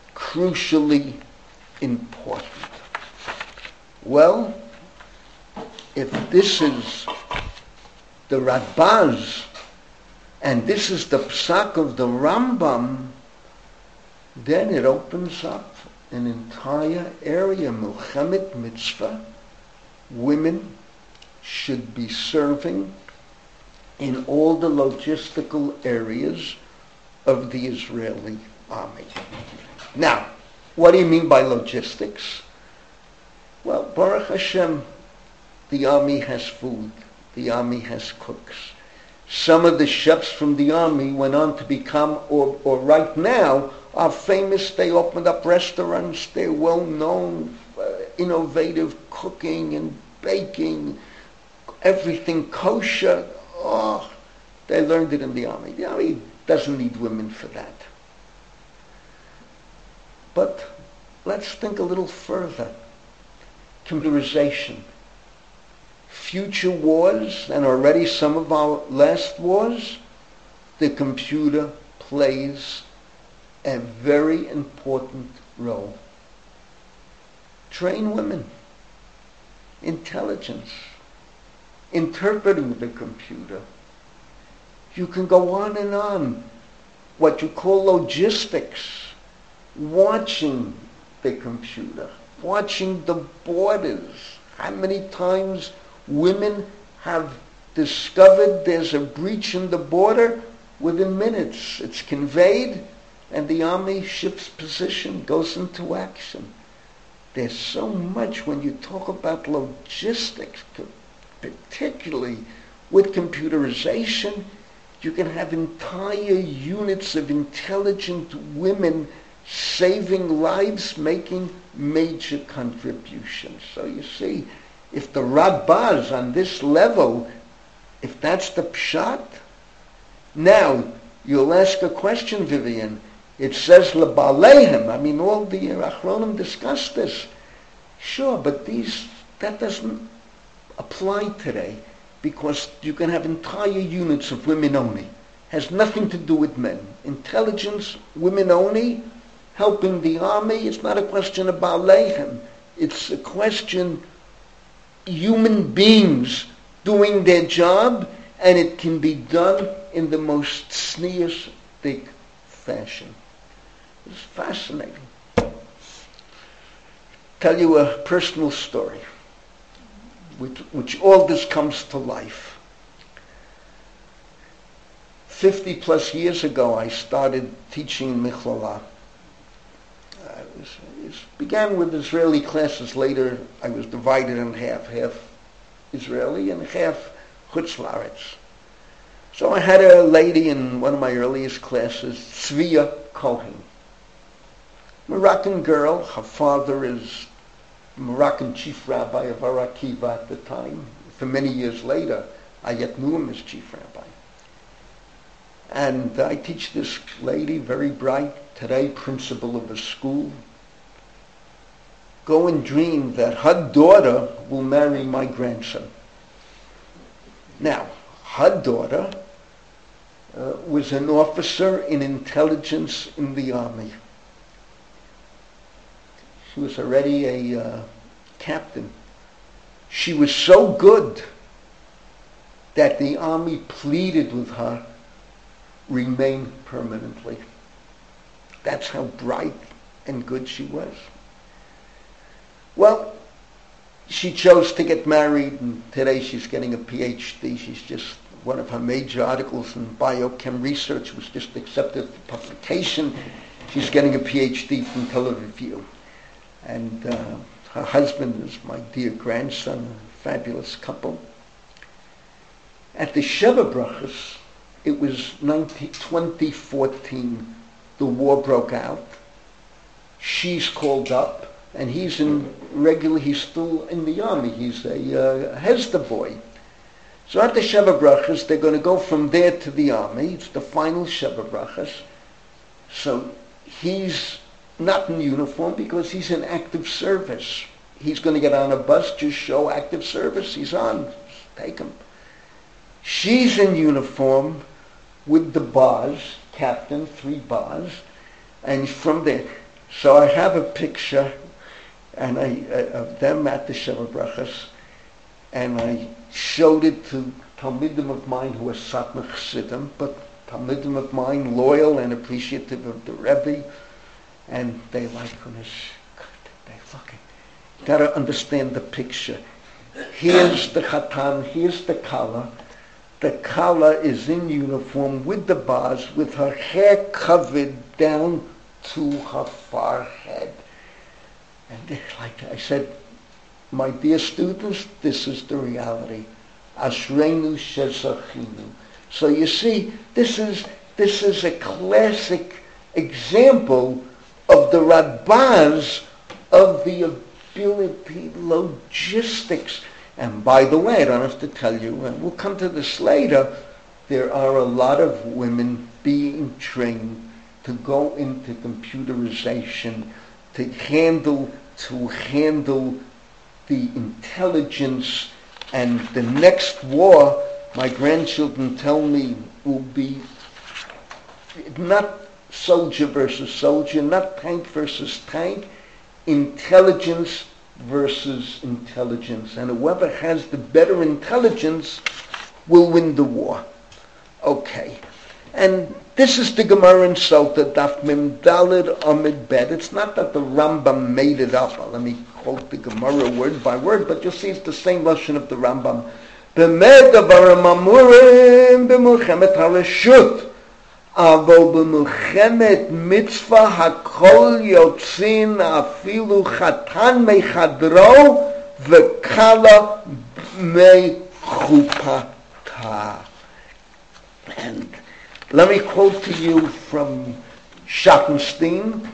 important. Well, if this is the Radbaz and this is the psak of the Rambam, then it opens up an entire area, Milchemet Mitzvah. Women should be serving in all the logistical areas of the Israeli army. Now, what do you mean by logistics? Well, Baruch Hashem, the army has food. The army has cooks. Some of the chefs from the army went on to become, or right now, are famous. They opened up restaurants. They're well known, innovative cooking and baking, everything kosher. Oh, they learned it in the army. The army doesn't need women for that. But let's think a little further. Computerization. Future wars, and already some of our last wars, the computer plays a very important role. Train women. Intelligence. Interpreting the computer. You can go on and on. What you call logistics. Watching the computer. Watching the borders. How many times women have discovered there's a breach in the border? Within minutes it's conveyed and the army shifts position, goes into action. There's so much when you talk about logistics, particularly with computerization. You can have entire units of intelligent women saving lives, making major contributions. So you see, if the Rabbaz on this level, if that's the pshat, now you'll ask a question, Vivian. It says lebalehem. I mean, all the Achronim discuss this. Sure, but that doesn't apply today because you can have entire units of women only. Has nothing to do with men. Intelligence, women only, helping the army. It's not a question of balehem. It's a question human beings doing their job, and it can be done in the most sneistic fashion. It's fascinating. Tell you a personal story, which all this comes to life. 50 plus years ago, I started teaching in Michlala. It began with Israeli classes. Later, I was divided in half Israeli and half Chutz La'aretz. So I had a lady in one of my earliest classes, Tzviya Cohen. Moroccan girl. Her father is Moroccan chief rabbi of Har Akiva at the time. For many years later, I yet knew him as chief rabbi. And I teach this lady, very bright, today principal of a school. Go and dream that her daughter will marry my grandson. Now, her daughter was an officer in intelligence in the army. She was already a captain. She was so good that the army pleaded with her, remain permanently. That's how bright and good she was. Well, she chose to get married, and today she's getting a PhD. She's just, one of her major articles in biochem research was just accepted for publication. She's getting a PhD from Tel Aviv. And her husband is my dear grandson, a fabulous couple. At the Sheva Brachos, it was 2014, the war broke out. She's called up, and he's still in the army. He's a Hesder boy. So at the Sheva Brachos, they're going to go from there to the army. It's the final Sheva Brachos. So he's not in uniform because he's in active service. He's going to get on a bus, just show active service. He's on. Take him. She's in uniform with the bars, captain, 3 bars, and from there. So I have a picture and of them at the Sheva Brachos, and I showed it to Talmidim of mine who are Satmar Chassidim, but Talmidim of mine, loyal and appreciative of the Rebbe, and they like they fucking gotta understand the picture. Here's the Chatan, here's the Kala. The Kala is in uniform with the bars, with her hair covered down to her forehead. And like I said, my dear students, this is the reality. Ashreinu shezachinu. So you see, this is a classic example of the Radbaz of the ability, logistics. And by the way, I don't have to tell you, and we'll come to this later, there are a lot of women being trained to go into computerization, to handle the intelligence, and the next war, my grandchildren tell me, will be not soldier versus soldier, not tank versus tank, intelligence versus intelligence. And whoever has the better intelligence will win the war. Okay. And this is the Gemara in Sota, Daf Mem Daled Amid Bet. It's not that the Rambam made it up. Let me quote the Gemara word by word, but you'll see it's the same lesson of the Rambam. B'med davar mamurim b'mulchemet hareshut, avol b'mulchemet mitzvah hakol yotzin afilu chatan mechadro v'kala mechupata. And let me quote to you from Schottenstein.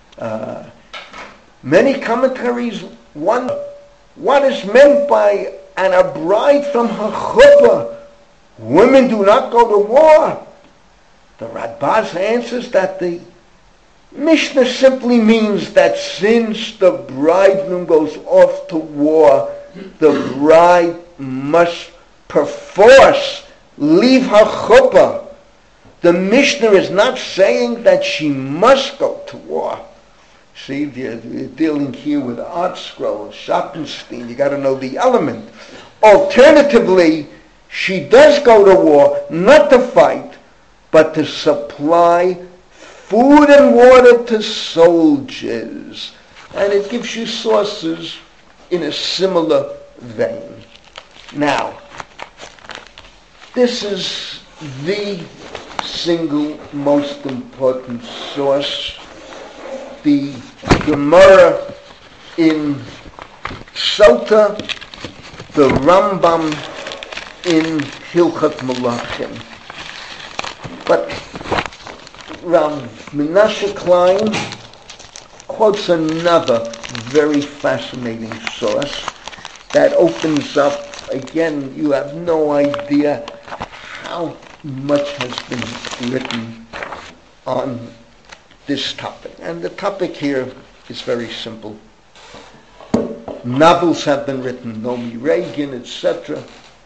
Many commentaries wonder what is meant by and a bride from her chuppah. Women do not go to war. The Radbaz answers that the Mishnah simply means that since the bridegroom goes off to war, the bride must perforce leave her chuppah. The Mishnah is not saying that she must go to war. See, you're dealing here with Art Scroll, Schottenstein. You got to know the element. Alternatively, she does go to war, not to fight, but to supply food and water to soldiers. And it gives you sources in a similar vein. Now, this is the single most important source, the Gemara in Sota, the Rambam in Hilchot Melachim. But Rav Menashe Klein quotes another very fascinating source that opens up, again, you have no idea how much has been written on this topic. And the topic here is very simple. Novels have been written, Nomi Reagan, etc.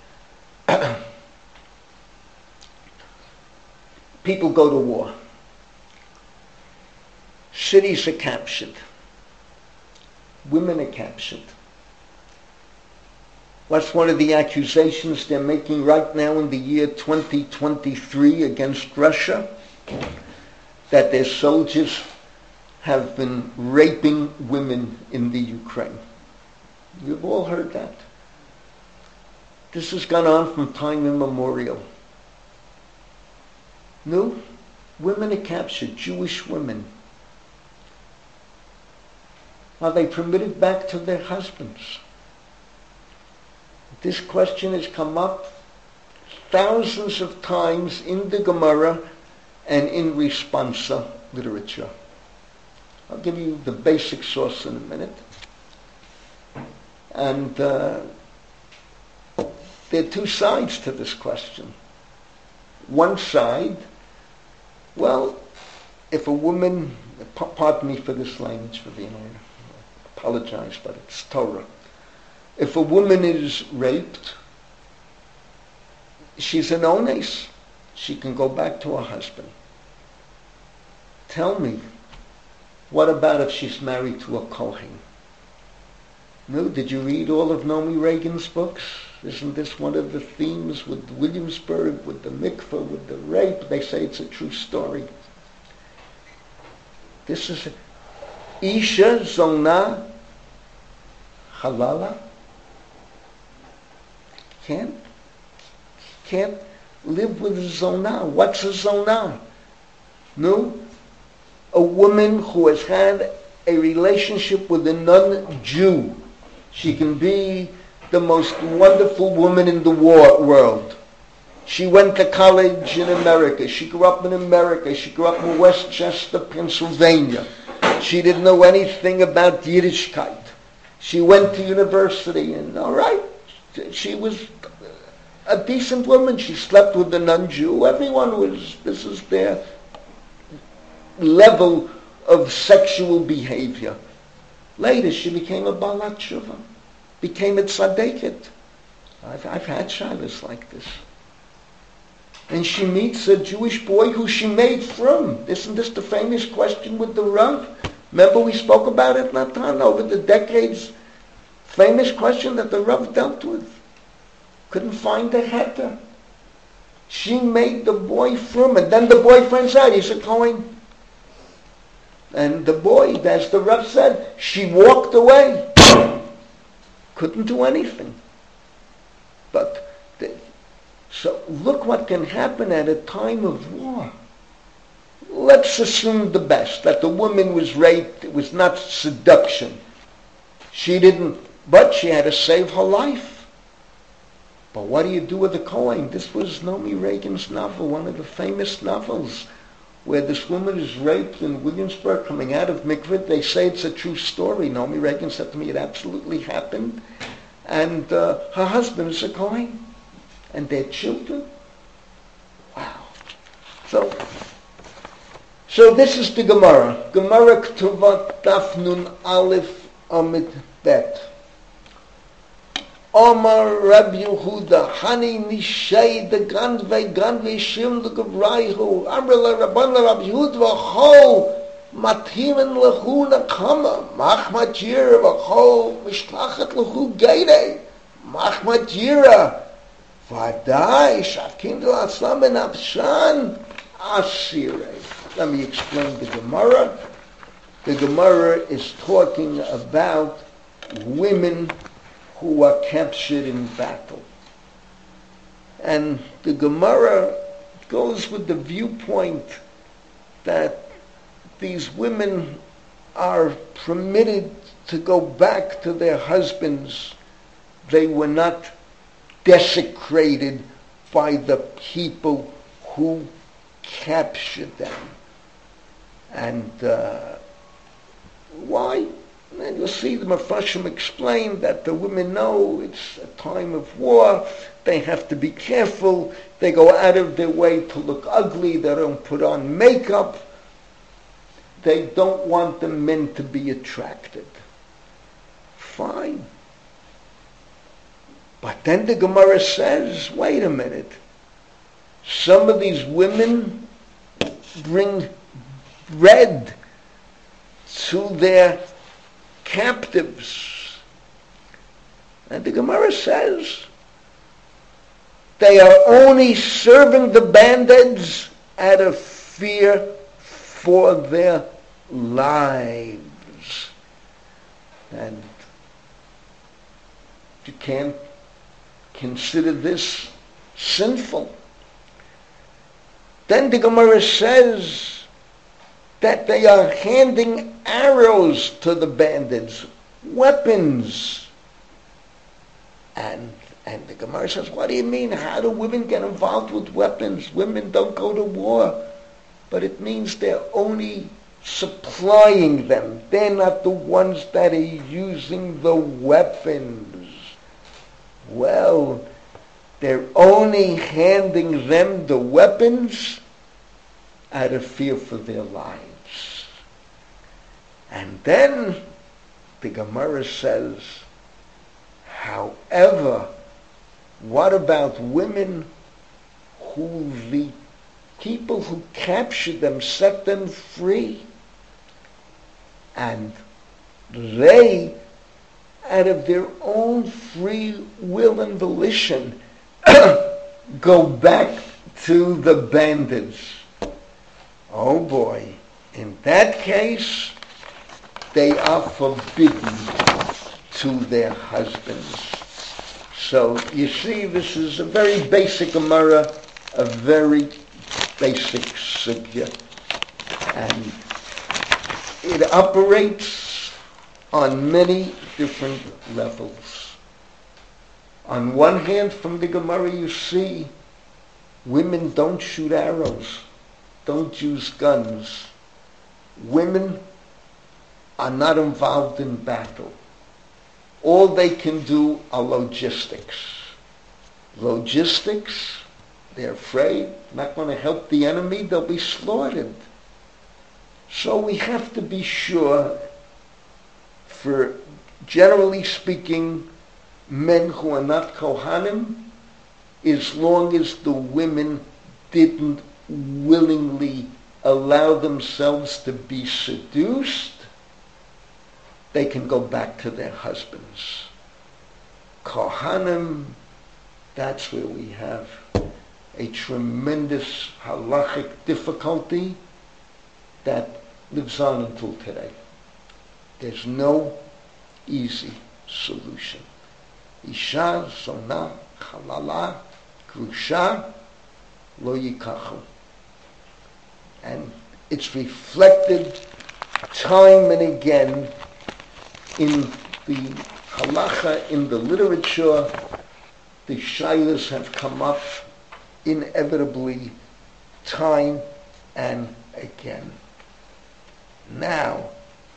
People go to war. Cities are captured. Women are captured. What's one of the accusations they're making right now in the year 2023 against Russia? That their soldiers have been raping women in the Ukraine. You've all heard that. This has gone on from time immemorial. No, women are captured, Jewish women. Are they permitted back to their husbands? This question has come up thousands of times in the Gemara and in responsa literature. I'll give you the basic source in a minute. And there are two sides to this question. One side, well, if a woman, pardon me for this language, for being I apologize, but it's Torah. If a woman is raped, she's an ones. She can go back to her husband. Tell me, what about if she's married to a Kohen? No, did you read all of Nomi Reagan's books? Isn't this one of the themes with Williamsburg, with the mikveh, with the rape? They say it's a true story. This is Isha Zona Halala. Can't live with Zona. What's a Zona? No? A woman who has had a relationship with a non-Jew. She can be the most wonderful woman in the world. She went to college in America. She grew up in America. She grew up in Westchester, Pennsylvania. She didn't know anything about Yiddishkeit. She went to university and, all right, she was a decent woman. She slept with a non-Jew. This is their level of sexual behavior. Later, she became a Balat Tshuva, became a tzaddiket. I've had shabbos like this. And she meets a Jewish boy who she made from. Isn't this the famous question with the Rav? Remember we spoke about it, Natan, over the decades. Famous question that the Rav dealt with. Couldn't find a heter. She made the boy from, and then the boy finds out he's a Kohen. And the boy, as the Rav said, she walked away. Couldn't do anything. So look what can happen at a time of war. Let's assume the best, that the woman was raped. It was not seduction. But she had to save her life. But what do you do with the Kohen? This was Naomi Reagan's novel, one of the famous novels, where this woman is raped in Williamsburg coming out of mikveh. They say it's a true story. Naomi Reagan said to me it absolutely happened. And her husband is a Kohen. And their children. Wow. So this is the Gemara. Gemara Ketuvot Daf Nun Aleph Amid Bet. Omar Rabbi Yehuda Hani Mishay the Ganvei Shim the Gavraihu Amrla Rabban Rabbi Yehuda V'chol Matimen Lehu Nakama Machmat Yira V'chol Mishlachet Lehu Geidei Machmat Yira Vadai Shakindu Aslam Ben Abshan Asire. Let me explain the Gemara. The Gemara is talking about women who are captured in battle. And the Gemara goes with the viewpoint that these women are permitted to go back to their husbands. They were not desecrated by the people who captured them. And why? And you'll see the Mepharshim explain that the women know it's a time of war. They have to be careful. They go out of their way to look ugly. They don't put on makeup. They don't want the men to be attracted. Fine. But then the Gemara says, wait a minute. Some of these women bring bread to their captives. And the Gemara says they are only serving the bandits out of fear for their lives. And you can't consider this sinful. Then the Gemara says that they are handing arrows to the bandits, weapons. And the Gemara says, what do you mean? How do women get involved with weapons? Women don't go to war. But it means they're only supplying them. They're not the ones that are using the weapons. Well, they're only handing them the weapons out of fear for their lives. And then the Gemara says, however, what about women who the people who captured them set them free? And they out of their own free will and volition, go back to the bandits. Oh boy, in that case, they are forbidden to their husbands. So you see, this is a very basic Gemara, a very basic sugya, and it operates on many different levels. On one hand, from the Gemara you see, women don't shoot arrows, don't use guns. Women are not involved in battle. All they can do are logistics. Logistics, they're afraid, not going to help the enemy, they'll be slaughtered. So we have to be sure, for generally speaking, men who are not Kohanim, as long as the women didn't willingly allow themselves to be seduced, they can go back to their husbands. Kohanim, that's where we have a tremendous halachic difficulty that lives on until today. There's no easy solution. Isha, zona, halala, grusha, lo yikachu. And it's reflected time and again in the halacha, in the literature. The shaylas have come up inevitably time and again. Now,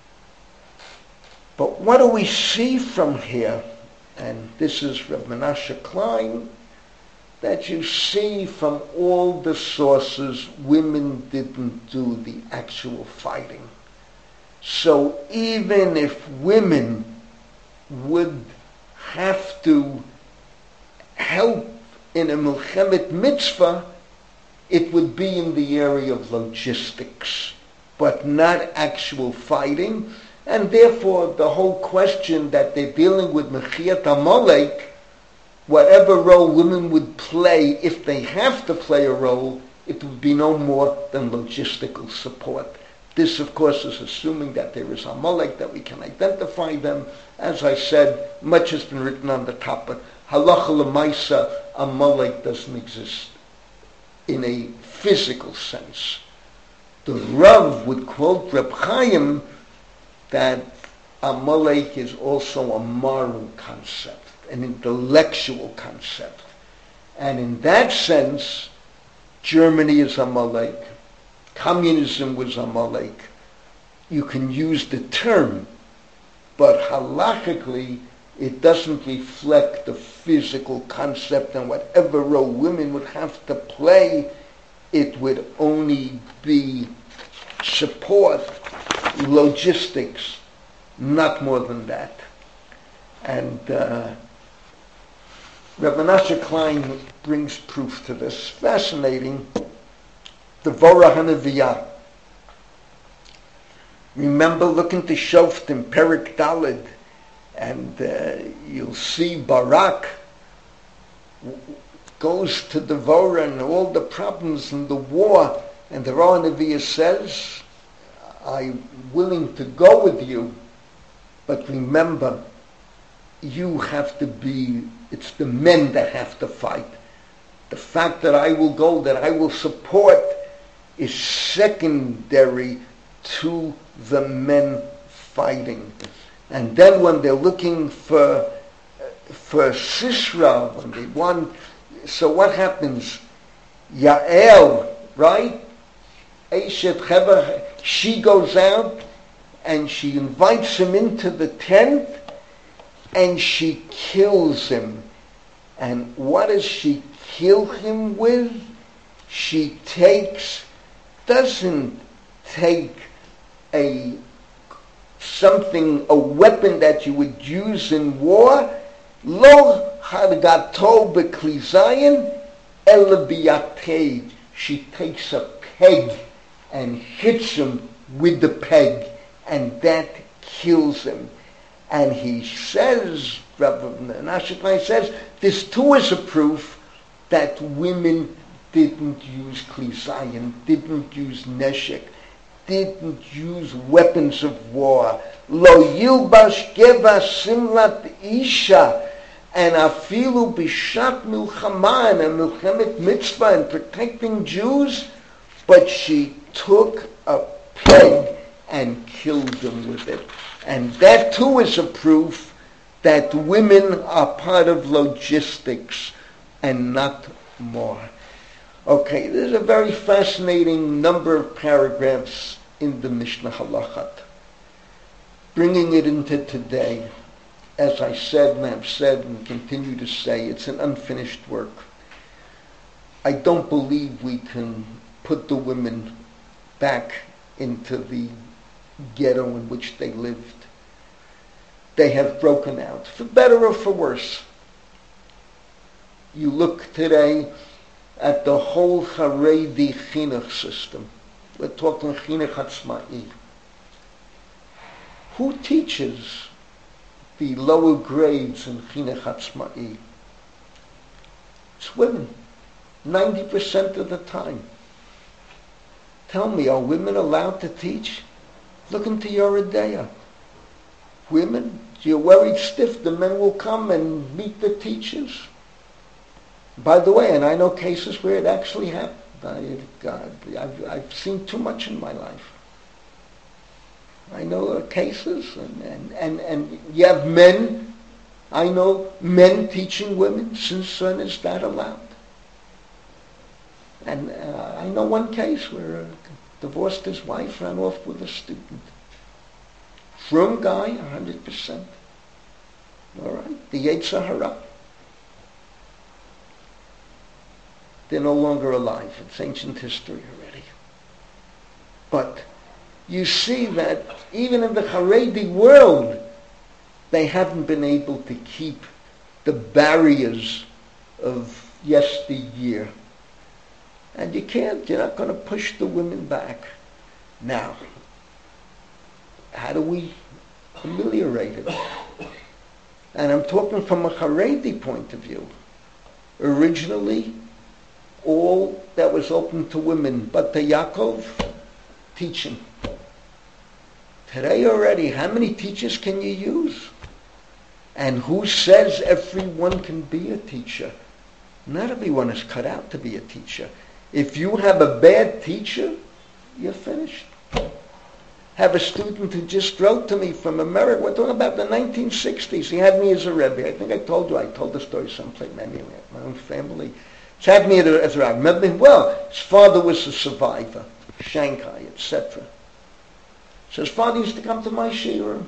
but what do we see from here? And this is Reb Menashe Klein, that you see from all the sources, women didn't do the actual fighting. So even if women would have to help in a milchemet mitzvah, it would be in the area of logistics, but not actual fighting. And therefore, the whole question that they're dealing with Mechiat Amalek, whatever role women would play, if they have to play a role, it would be no more than logistical support. This, of course, is assuming that there is Amalek, that we can identify them. As I said, much has been written on the topic. Halacha l'maisa, Amalek doesn't exist in a physical sense. The Rav would quote Reb Chaim that Amalek is also a moral concept, an intellectual concept. And in that sense, Germany is Amalek, communism was Amalek. You can use the term, but halachically, it doesn't reflect the physical concept, and whatever role women would have to play, it would only be support, logistics, not more than that. And Reb Menashe Klein brings proof to this. Fascinating. The Vorah HaNeviah. Remember, look into Shoftim, Perek Daled, and you'll see Barak goes to Devorah and all the problems in the war, and the Vorah HaNeviah says, I'm willing to go with you, but remember, you have to be, it's the men that have to fight. The fact that I will go, that I will support, is secondary to the men fighting. And then when they're looking for Sisra, when they want, so what happens? Yael, right? Eshet Cheva, she goes out and she invites him into the tent and she kills him. And what does she kill him with? She doesn't take a weapon that you would use in war. Lo hargato b'kli zayin ela biyatei. She takes a peg and hits him with the peg, and that kills him. And he says, Rabbi Nashiknai says, this too is a proof that women didn't use klisayin, didn't use neshek, didn't use weapons of war. Lo yilbash geva simlat isha, and afilu bishat milchama, and a milchemet mitzvah, and protecting Jews, but she took a peg and killed them with it. And that too is a proof that women are part of logistics and not more. Okay, there's a very fascinating number of paragraphs in the Mishnah Halachat. Bringing it into today, as I said and have said and continue to say, it's an unfinished work. I don't believe we can put the women back into the ghetto in which they lived. They have broken out, for better or for worse. You look today at the whole Haredi chinuch system. We're talking chinuch hatzma'i. Who teaches the lower grades in chinuch hatzma'i? It's women, 90% of the time. Tell me, are women allowed to teach? Look into Yoreh De'ah. Women, you're worried stiff, the men will come and meet the teachers. By the way, and I know cases where it actually happened. I've seen too much in my life. I know cases, and you have men. I know men teaching women. Since when is that allowed? And I know one case where divorced his wife, ran off with a student. Frum guy, 100%. All right, the Yetzer Hara. They're no longer alive. It's ancient history already. But you see that even in the Haredi world, they haven't been able to keep the barriers of yesteryear. And you're not going to push the women back. Now, how do we ameliorate it? And I'm talking from a Haredi point of view. Originally, all that was open to women, but to Yaakov, teaching. Today already, how many teachers can you use? And who says everyone can be a teacher? Not everyone is cut out to be a teacher. If you have a bad teacher, you're finished. Have a student who just wrote to me from America. We're talking about the 1960s. He had me as a Rebbe. I think I told the story someplace, maybe in my own family. He had me as a Rebbe. I remember him well. His father was a survivor, Shanghai, etc. So his father used to come to my shiur.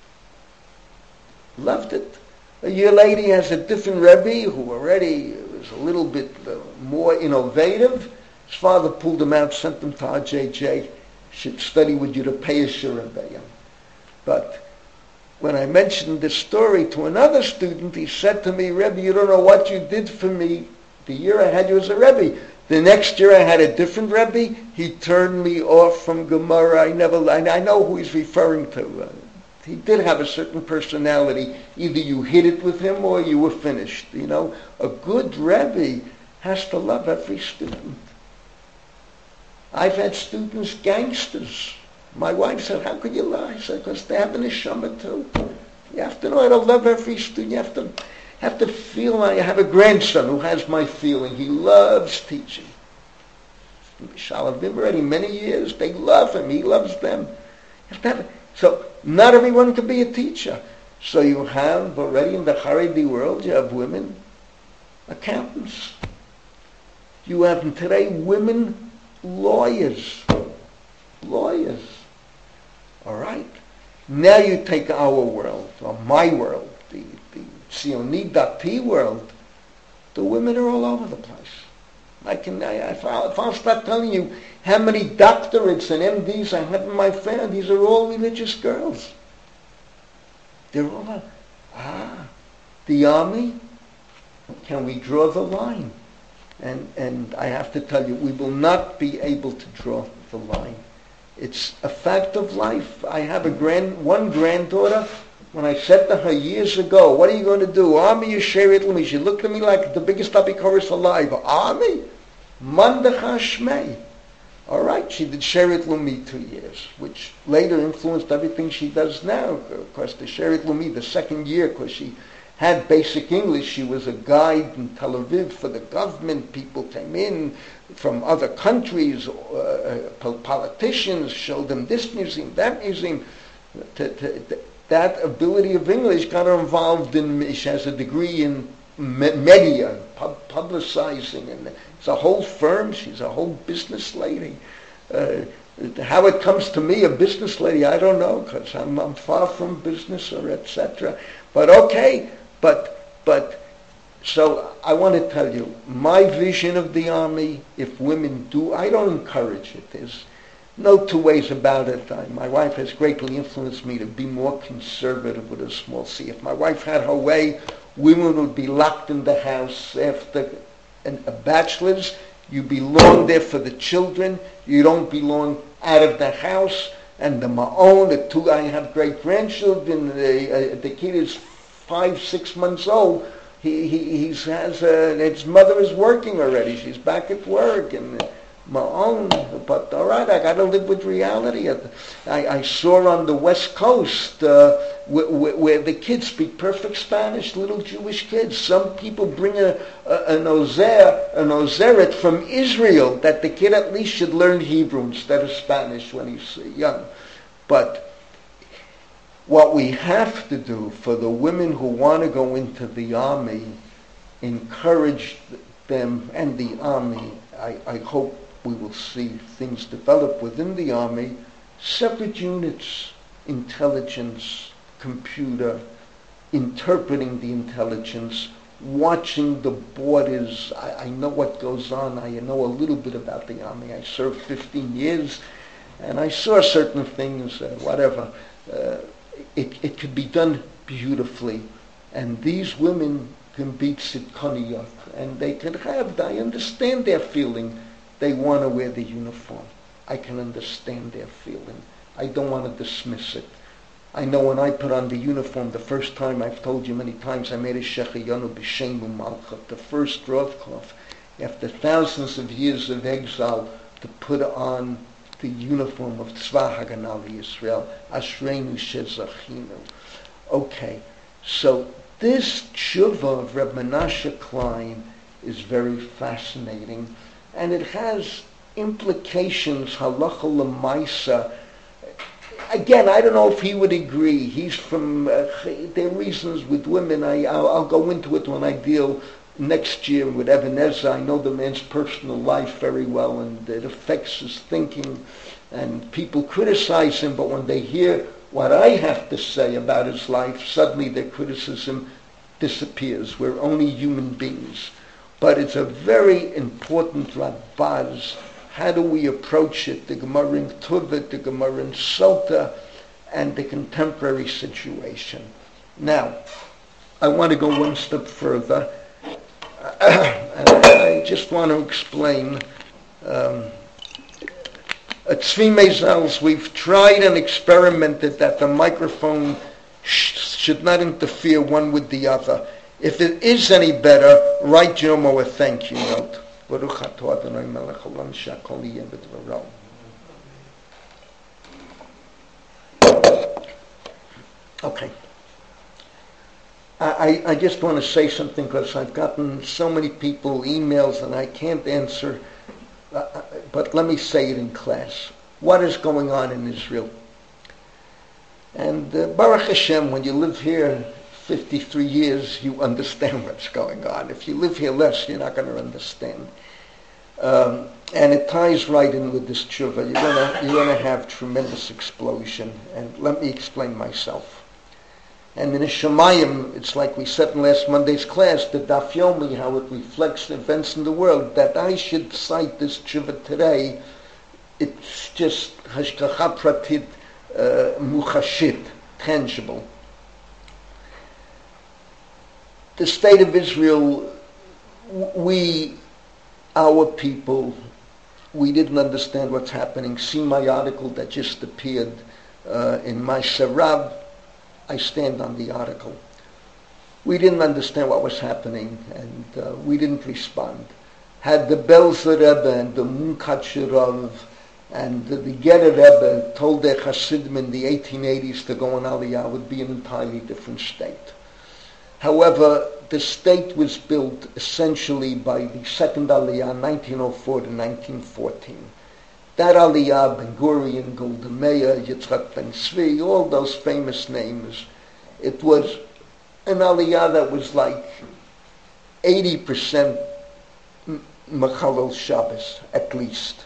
Loved it. A year later, he has a different Rebbe who already was a little bit more innovative. His father pulled him out, sent him to RJJ. Should study with you to pay a Rebbe. But when I mentioned this story to another student, he said to me, Rebbe, you don't know what you did for me the year I had you as a Rebbe. The next year I had a different Rebbe. He turned me off from Gemara. I know who he's referring to. He did have a certain personality. Either you hit it with him or you were finished. You know, a good Rebbe has to love every student. I've had students, gangsters. My wife said, how could you lie? I said, because they have a neshama too. You have to know how to love every student. You have to feel. I have a grandson who has my feeling. He loves teaching. Shalavim already many years. They love him. He loves them. So not everyone can be a teacher. So you have already in the Haredi world, you have women accountants. You have today women lawyers. All right? Now you take our world, or my world, the Zioni Dati world. The women are all over the place. If I'll start telling you how many doctorates and MDs I have in my family, these are all religious girls. They're all, the army, can we draw the line? And I have to tell you, we will not be able to draw the line. It's a fact of life. I have one granddaughter When I said to her years ago, what are you going to do? Army or Sherit Lumi? She looked at me like the biggest apikoros alive. Army? Mandacha Shmei. All right, she did Sherit Lumi 2 years, which later influenced everything she does now. Of course, the Sherit Lumi, the second year, because she had basic English. She was a guide in Tel Aviv for the government. People came in from other countries, politicians, showed them this museum, that museum. That ability of English got her involved in, she has a degree in media, publicizing, and it's a whole firm. She's a whole business lady. How it comes to me, a business lady, I don't know, because I'm far from business or etc. But okay, but so I want to tell you, my vision of the army, if women do, I don't encourage it. There's no two ways about it. My wife has greatly influenced me to be more conservative with a small c. If my wife had her way, women would be locked in the house after a bachelor's. You belong there for the children. You don't belong out of the house. And the ma'on, I have great grandchildren. The kid is 5-6 months old. His mother is working already. She's back at work, and my own. But all right, I got to live with reality. I saw on the West Coast where the kids speak perfect Spanish, little Jewish kids. Some people bring an ozeret from Israel that the kid at least should learn Hebrew instead of Spanish when he's young. But what we have to do for the women who want to go into the army, encourage them and the army. I hope we will see things develop within the army, separate units, intelligence, computer, interpreting the intelligence, watching the borders. I know what goes on. I know a little bit about the army. I served 15 years, and I saw certain things, whatever. It could be done beautifully, and these women can be tzidkoniyot, and they can have, I understand their feeling. They want to wear the uniform. I can understand their feeling. I don't want to dismiss it. I know when I put on the uniform, the first time, I've told you many times, I made a shechiyanu b'shemu malchut, the first Rovkov, after thousands of years of exile, to put on the uniform of Tzva Haganah Yisrael, Ashreinu Shezachinu. Okay, so this tshuva of Reb Menashe Klein is very fascinating, and it has implications halacha l'maisa. Again, I don't know if he would agree. He's from, there are reasons with women. I'll go into it when I deal next year with Eben Ezra. I know the man's personal life very well, and it affects his thinking. And people criticize him, but when they hear what I have to say about his life, suddenly their criticism disappears. We're only human beings. But it's a very important Radbaz. How do we approach it? The Gemara in Tuvit, the Gemara in Sota, and the contemporary situation. Now, I want to go one step further. And I just want to explain. At Tzvi Meizels, we've tried and experimented that the microphone should not interfere one with the other. If it is any better, write Jomo a thank you note. Baruch atah Adonai melech haolam she'akol yeh b'dvaro. Okay. I just want to say something because I've gotten so many people emails and I can't answer. But let me say it in class. What is going on in Israel? And Baruch Hashem, when you live here 53 years, you understand what's going on. If you live here less, you're not going to understand. And it ties right in with this tshuva. You're going to have tremendous explosion. And let me explain myself. And in a Shemayim, it's like we said in last Monday's class, the Daf Yomi, how it reflects the events in the world. That I should cite this tshuva today, it's just hashgacha pratit, muchashit, tangible. The state of Israel, our people, we didn't understand what's happening. See my article that just appeared in my Sarab. I stand on the article. We didn't understand what was happening, and we didn't respond. Had the Belzer Rebbe and the Munkacher Rav and the Gerer Rebbe told their Hasidim in the 1880s to go on Aliyah, would be an entirely different state. However, the state was built essentially by the second Aliyah, 1904 to 1914. That Aliyah, Ben Gurion, Golda Meir, Yitzchak Ben Tzvi, all those famous names, it was an Aliyah that was like 80% Mechalel Shabbos, at least.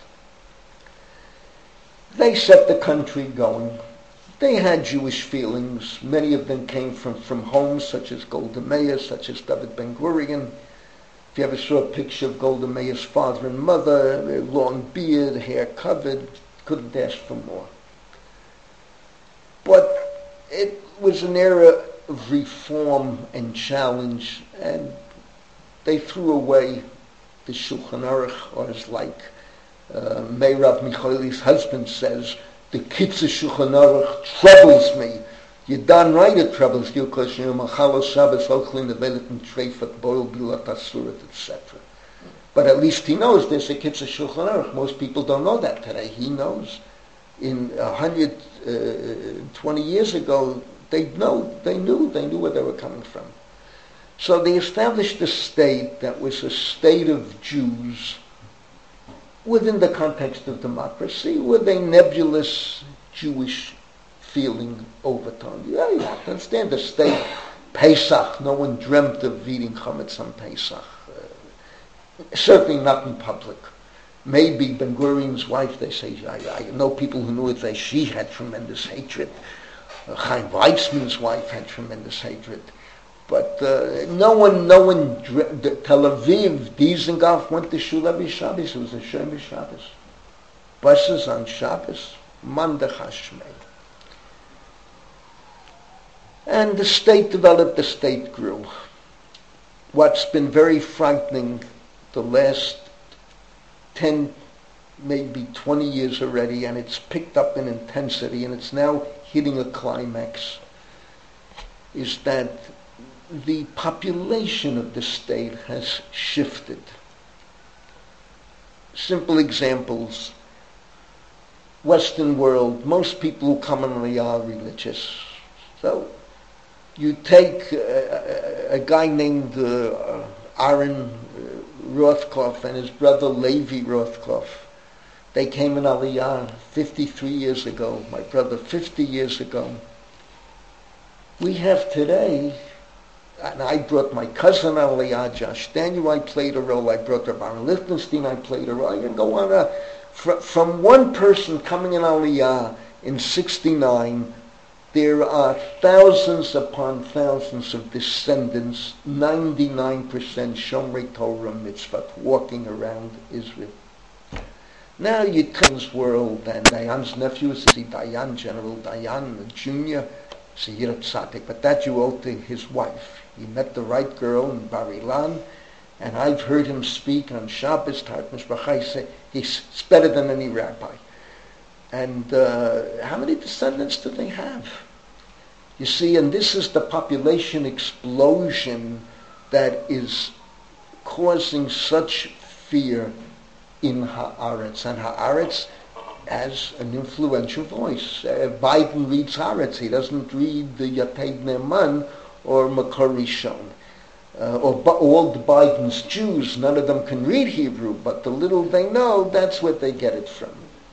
They set the country going. They had Jewish feelings. Many of them came from homes such as Golda Meir, such as David Ben Gurion. If you ever saw a picture of Golda Meir's father and mother, their long beard, hair covered, couldn't ask for more. But it was an era of reform and challenge, and they threw away the Shulchan Aruch, or as like Meirav Michaeli's husband says, the Kitzur Shulchan Aruch troubles me. You're done right, it troubles you, because you're Machalo Shabbos, Ochlin, Nevelet, and Treifat, Boil, Bilat, Asurat, etc. But at least he knows there's a Kitzur Shulchan Aruch. Most people don't know that today. He knows. In 120 years ago, they knew where they were coming from. So they established a state that was a state of Jews within the context of democracy, with a nebulous Jewish feeling overtone. Yeah, you have to understand the state. Pesach, no one dreamt of eating chametz on Pesach. Certainly not in public. Maybe Ben Gurion's wife, they say, I know people who knew it, she had tremendous hatred. Chaim Weizmann's wife had tremendous hatred. But no one, Tel Aviv, Dizengoff went to shul every Shabbos. It was a Shem Shabbos. Buses on Shabbos, Mandach Hashmei. And the state developed, the state grew. What's been very frightening the last 10, maybe 20 years already, and it's picked up in intensity, and it's now hitting a climax, is that the population of the state has shifted. Simple examples. Western world, most people who come in are religious. So you take a guy named Aaron Rothkopf and his brother Levi Rothkopf. They came in Aliyah 53 years ago, my brother 50 years ago. We have today, and I brought my cousin Aliyah, Josh Daniel, I played a role. I brought Rabbi Lichtenstein, I played a role. I can go on. From one person coming in Aliyah in 69, there are thousands upon thousands of descendants, 99% Shomrei Torah Mitzvah, walking around Israel. Now you take this world, and Dayan's nephew is Dayan, General Dayan Jr., Sehir Tzadik, but that you owe to his wife. He met the right girl in Bar Ilan, and I've heard him speak on Shabbos, Tarat Mishpacha. He said he's better than any rabbi. And how many descendants do they have? You see, and this is the population explosion that is causing such fear in Haaretz. And Haaretz has an influential voice. Biden reads Haaretz. He doesn't read the Yated Ne'eman or Makor Rishon. Or all the Biden's Jews, none of them can read Hebrew, but the little they know, that's where they get it from.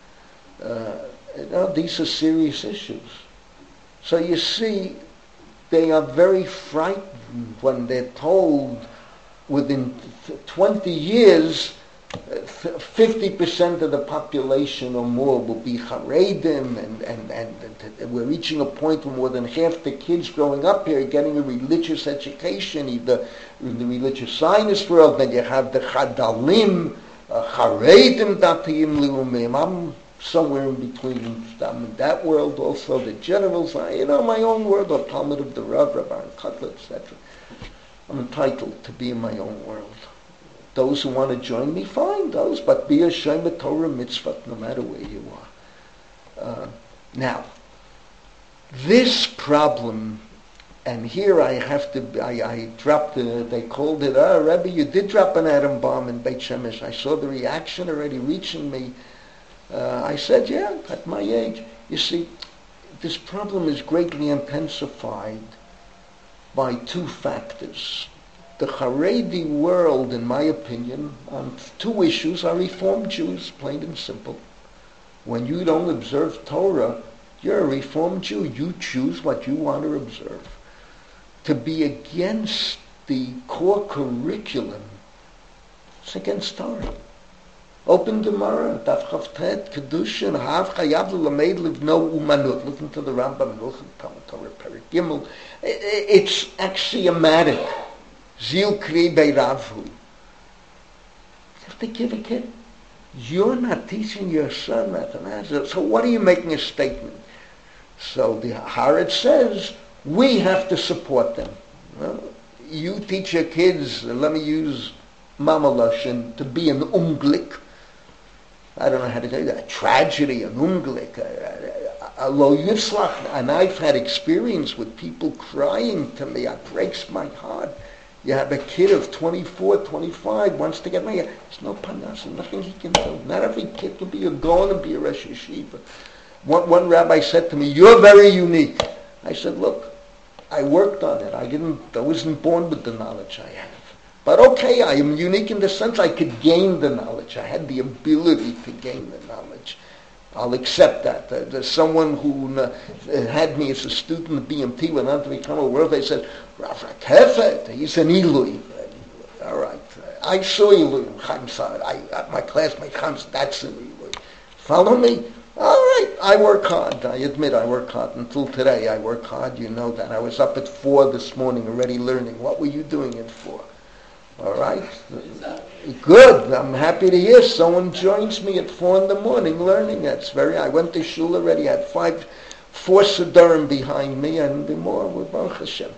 These are serious issues. So you see, they are very frightened when they're told within 20 years 50% of the population or more will be Haredim, and we're reaching a point where more than half the kids growing up here are getting a religious education, either in the religious Zionist world. Then you have the Chadalim, Haredim Datiyim Leumim. I'm somewhere in between. I'm in that world also. The generals, my own world, or Talmud of the Rav, Rabbi Kotler, etc. I'm entitled to be in my own world. Those who want to join me, fine, but be a Shema Torah Mitzvah no matter where you are. Now, This problem, and here I have to, I dropped, they called it, Rebbe, you did drop an atom bomb in Beit Shemesh. I saw the reaction already reaching me. I said, yeah, at my age. You see, this problem is greatly intensified by two factors. The Haredi world, in my opinion, on two issues are Reform Jews, plain and simple. When you don't observe Torah, you're a Reform Jew. You choose what you want to observe. To be against the core curriculum, it's against Torah. Open Gemara, Daf Chavtet, Kedushin, Hav Chayav L'Lamed Livno Umanut. Listen to the Rambam, Talmud Torah, Perek Gimel. It's axiomatic. Zil Kri Beiravu. You have to give a kid. You're not teaching your son mathematics. So what are you making a statement? So the Haaretz says, we have to support them. Well, you teach your kids, let me use Mama Lashon, to be an umglik. I don't know how to tell you that. A tragedy, an umglik, a lo yitzlach. And I've had experience with people crying to me. It breaks my heart. You have a kid of 24, 25, wants to get married. There's no panas, nothing he can do. Not every kid can be a Gaon and be a Rosh Yeshiva. One rabbi said to me, you're very unique. I said, look, I worked on it. I wasn't born with the knowledge I have. But okay, I am unique in the sense I could gain the knowledge. I had the ability to gain the knowledge. I'll accept that. There's someone who had me as a student at BMT, went on to become a world. They said, Rav Rakefet, he's an Ilui. All right. I saw Ilui. My classmate, that's an Ilui. Follow me? All right. I work hard. I admit I work hard. Until today, I work hard. You know that. I was up at 4 this morning already learning. What were you doing at 4? All right. Good. I'm happy to hear someone joins me at 4 in the morning learning. I went to shul already. I had 4 Siddurim behind me and more with Baruch Hashem.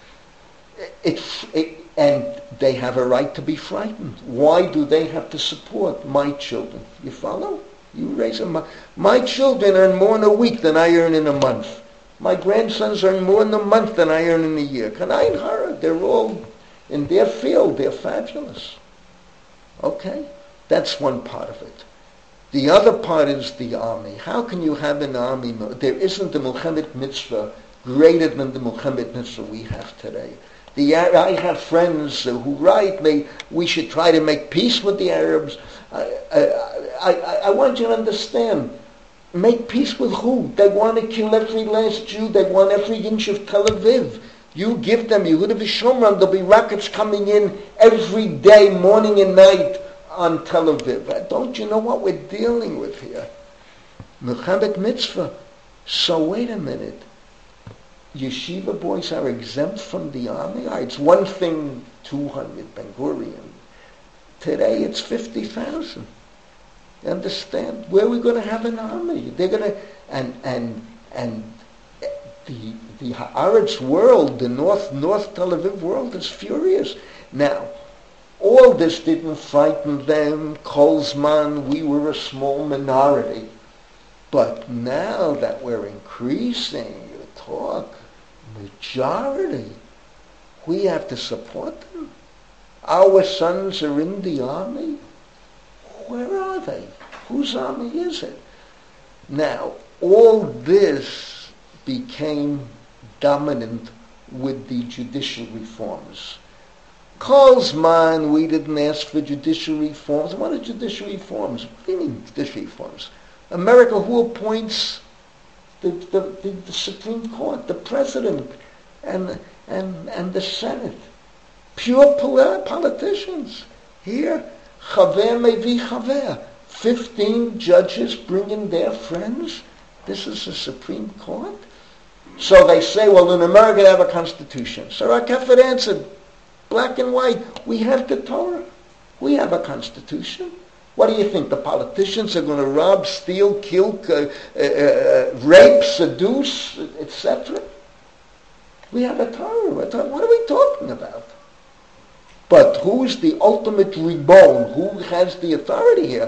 And they have a right to be frightened. Why do they have to support my children? You follow? You raise them. My children earn more in a week than I earn in a month. My grandsons earn more in a month than I earn in a year. Kanai and Hara, they're all in their field. They're fabulous. Okay? That's one part of it. The other part is the army. How can you have an army? There isn't a Milchemet Mitzvah greater than the Milchemet Mitzvah we have today. I have friends who write me, we should try to make peace with the Arabs. I want you to understand, make peace with who? They want to kill every last Jew. They want every inch of Tel Aviv. You give them, Yehuda v'Shomron, there'll be rockets coming in every day, morning and night on Tel Aviv. Don't you know what we're dealing with here? Milchemet Mitzvah. So wait a minute. Yeshiva boys are exempt from the army? It's one thing, 200, Ben Gurion. Today it's 50,000. You understand? Where are we going to have an army? They're going to, and the Haaretz world, the North Tel Aviv world is furious. Now, all this didn't frighten them. Kolzman, we were a small minority. But now that we're increasing the talk, majority, we have to support them. Our sons are in the army. Where are they? Whose army is it? Now, all this became dominant with the judicial reforms. Kolzman, we didn't ask for judicial reforms. What are judicial reforms? What do you mean judicial reforms? America, who appoints the Supreme Court, the President, and the Senate? Pure politicians. Here, Chaver mevi Chaver. 15 judges bring in their friends. This is the Supreme Court? So they say, well, in America they have a constitution. So Rakefet answered, black and white, we have the Torah. We have a constitution. What do you think? The politicians are going to rob, steal, kill, rape, seduce, etc.? We have a Torah. What are we talking about? But who's the ultimate reborn? Who has the authority here?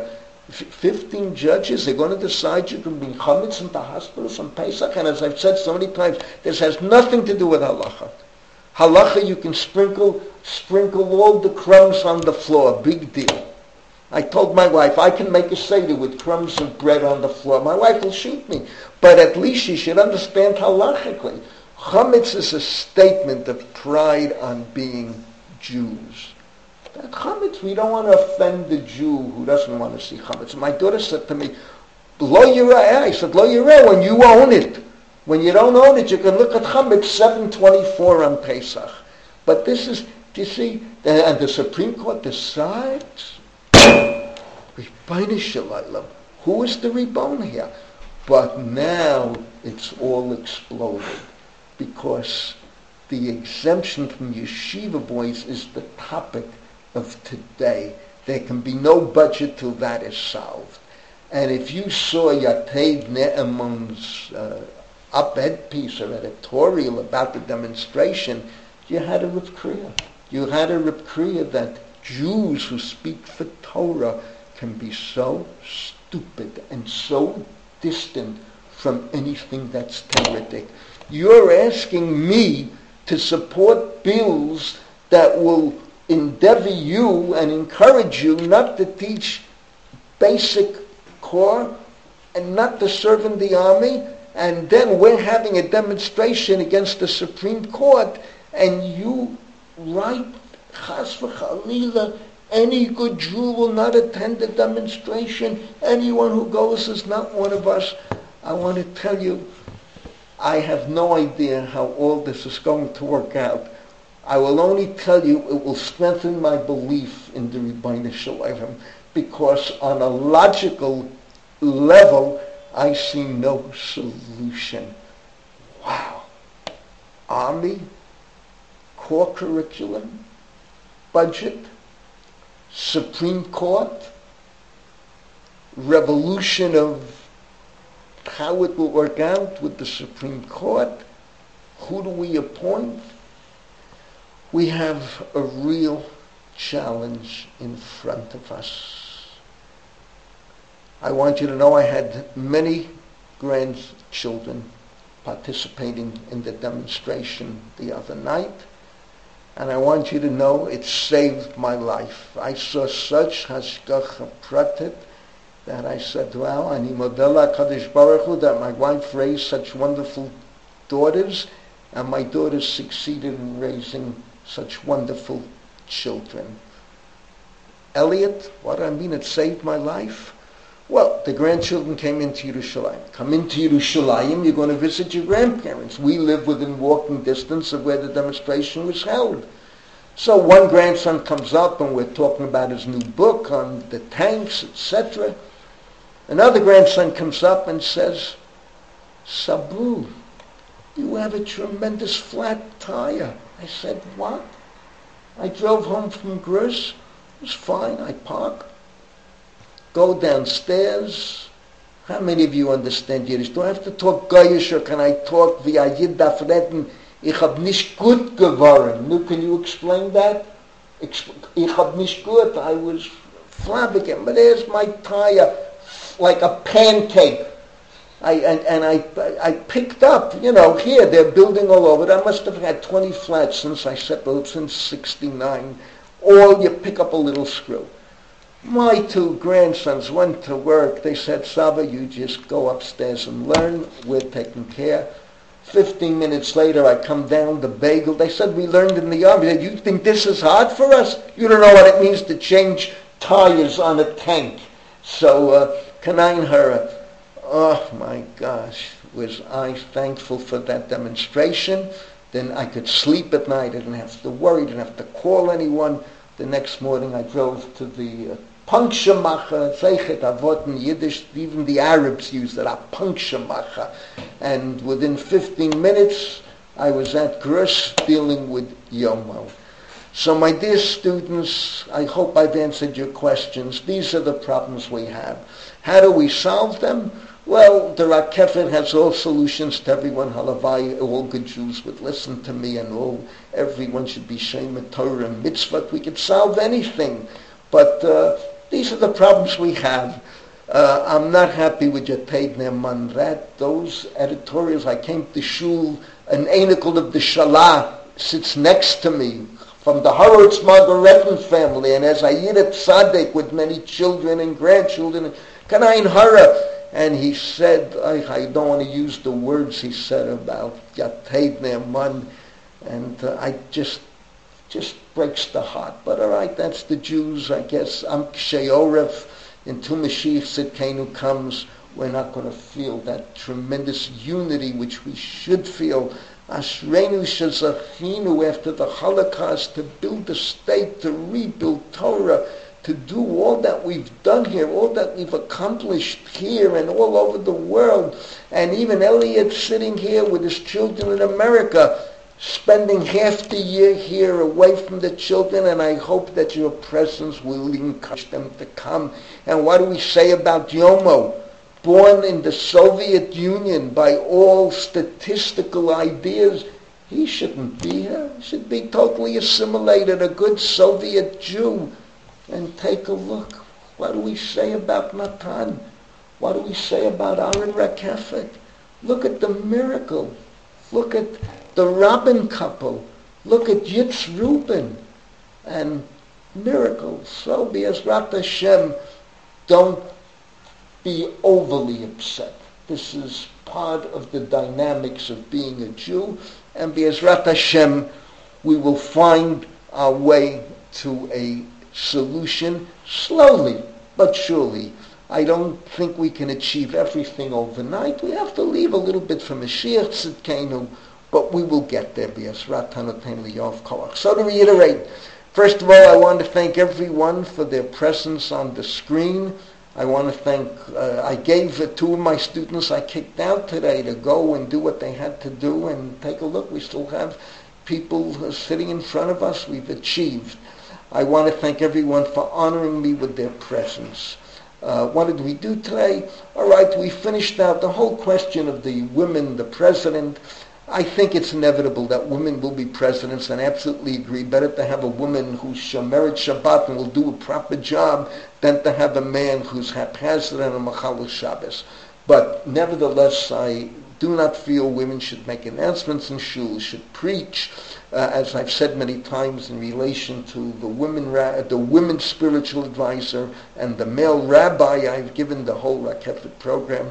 15 judges, they're going to decide you can bring chametz into hospitals on Pesach, and as I've said so many times, this has nothing to do with halacha. Halacha, you can sprinkle all the crumbs on the floor, big deal. I told my wife, I can make a seder with crumbs of bread on the floor. My wife will shoot me. But at least she should understand halachically. Chametz is a statement of pride on being Jews. That chametz, we don't want to offend the Jew who doesn't want to see chametz. My daughter said to me, Lo yireh. I said, Lo yireh, when you own it. When you don't own it, you can look at chametz 724 on Pesach. But this is, do you see, and the Supreme Court decides, Ribbono Shel Olam, who is the Ribbon here? But now it's all exploded because the exemption from yeshiva boys is the topic of today. There can be no budget till that is solved. And if you saw Yated Ne'emon's op-ed piece or editorial about the demonstration, you had a Reb Kriya. You had a Reb Kriya that Jews who speak for Torah can be so stupid and so distant from anything that's Torah. You're asking me to support bills that will endeavor you and encourage you not to teach basic core and not to serve in the army, and then we're having a demonstration against the Supreme Court, and you write, Chas v'Chalila, any good Jew will not attend the demonstration. Anyone who goes is not one of us. I want to tell you, I have no idea how all this is going to work out. I will only tell you it will strengthen my belief in the Ribbono Shel Olam, because on a logical level, I see no solution. Wow. Army, core curriculum, budget, Supreme Court, revolution of how it will work out with the Supreme Court. Who do we appoint? We have a real challenge in front of us. I want you to know I had many grandchildren participating in the demonstration the other night, and I want you to know it saved my life. I saw such hashgacha pratit that I said, wow, ani modela Kadosh Baruch Hu that my wife raised such wonderful daughters, and my daughters succeeded in raising such wonderful children. Elliot, what do I mean it saved my life? Well, the grandchildren came into Yerushalayim. Come into Yerushalayim, you're going to visit your grandparents. We live within walking distance of where the demonstration was held. So one grandson comes up and we're talking about his new book on the tanks, etc. Another grandson comes up and says, Sabu, you have a tremendous flat tire. I said, what? I drove home from Gris. It was fine. I parked. Go downstairs. How many of you understand Yiddish? Do I have to talk Goyish or can I talk via Yid darf reden? Ich hab nicht gut geworden. Now, can you explain that? Ich hab nicht gut. I was flabbergasted. But there's my tire, like a pancake. I picked up, here they're building all over. I must have had 20 flats since I settled, since 69. All you pick up a little screw. My two grandsons went to work. They said, Saba, you just go upstairs and learn. We're taking care. 15 minutes later, I come down the bagel. They said, we learned in the army. They said, you think this is hard for us? You don't know what it means to change tires on a tank. So, Kanain Hara. Oh my gosh, was I thankful for that demonstration. Then I could sleep at night. I didn't have to worry. I didn't have to call anyone. The next morning I drove to the puncture macher. Zeichet avot in Yiddish, even the Arabs use that, a puncture macher. And within 15 minutes I was at Grush dealing with Yomo. So my dear students, I hope I've answered your questions. These are the problems we have. How do we solve them? Well, the Rakefet has all solutions to everyone. Halavai, all good Jews would listen to me, and everyone should be Shema Torah and Mitzvah. We could solve anything. But these are the problems we have. I'm not happy with your Teid Ne'eman. Those editorials, I came to shul, an Einikel of the Shalah sits next to me, from the Horowitz Margaretten family, and as I eat at Tzaddik with many children and grandchildren, Kanayin Hara, and he said, I don't want to use the words he said about Yateid Ne'eman, and I just breaks the heart. But all right, that's the Jews, I guess. Am Ksheorev, until Mashiach Tzidkenu comes, we're not going to feel that tremendous unity which we should feel. Ashreinu shezachinu, after the Holocaust, to build a state, to rebuild Torah, to do all that we've done here, all that we've accomplished here and all over the world. And even Elliot sitting here with his children in America, spending half the year here away from the children, and I hope that your presence will encourage them to come. And what do we say about Yomo? Born in the Soviet Union by all statistical ideas, he shouldn't be here. He should be totally assimilated, a good Soviet Jew. And take a look. What do we say about Natan? What do we say about Aaron Rakefet? Look at the miracle. Look at the Rabin couple. Look at Yitz Rubin. And miracles. So Be'ezrat Hashem, don't be overly upset. This is part of the dynamics of being a Jew. And Be'ezrat Hashem, we will find our way to a solution slowly but surely. I don't think we can achieve everything overnight. We have to leave a little bit for Mashiach Tzidkenu, but we will get there. So to reiterate, first of all, I want to thank everyone for their presence on the screen. I want to thank, I gave two of my students I kicked out today to go and do what they had to do, and take a look. We still have people sitting in front of us. We've achieved. I want to thank everyone for honoring me with their presence. What did we do today? All right, we finished out the whole question of the women, the president. I think it's inevitable that women will be presidents, and I absolutely agree. Better to have a woman who's Shomeret Shabbat and will do a proper job than to have a man who's haphazard and a Machal Shabbos. But nevertheless, I do not feel women should make announcements in shul, should preach, as I've said many times in relation to the women's spiritual advisor and the male rabbi. I've given the whole Rakefet program,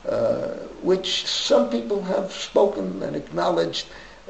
which some people have spoken and acknowledged.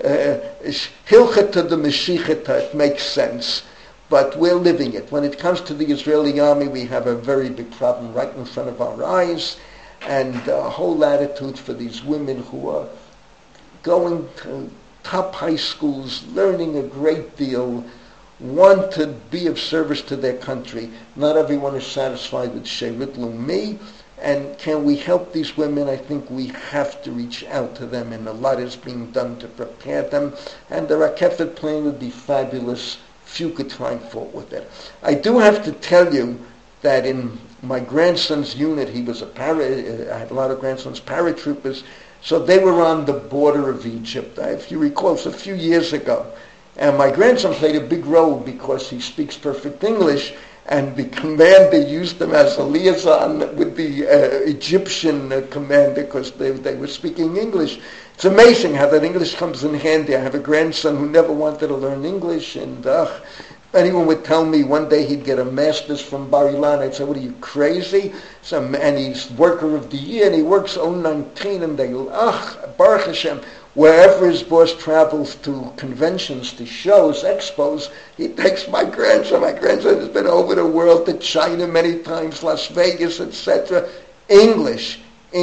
Hilchata the Mashiachata, it makes sense, but we're living it. When it comes to the Israeli army, we have a very big problem right in front of our eyes, and a whole attitude for these women who are going to top high schools, learning a great deal, want to be of service to their country. Not everyone is satisfied with Shevet Leumi, and can we help these women? I think we have to reach out to them, and a lot is being done to prepare them, and the Rakefet plan would be fabulous. Few could find fault with it. I do have to tell you that in my grandson's unit, he was I had a lot of grandsons, paratroopers, so they were on the border of Egypt. If you recall, it's a few years ago. And my grandson played a big role because he speaks perfect English, and the commander used him as a liaison with the Egyptian commander because they were speaking English. It's amazing how that English comes in handy. I have a grandson who never wanted to learn English, and anyone would tell me one day he'd get a master's from Bar Ilan. I'd say, what are you, crazy? And he's worker of the year, and he works 019, and they go, Baruch Hashem. Wherever his boss travels to conventions, to shows, expos, he takes my grandson. My grandson has been over the world, to China many times, Las Vegas, etc. English.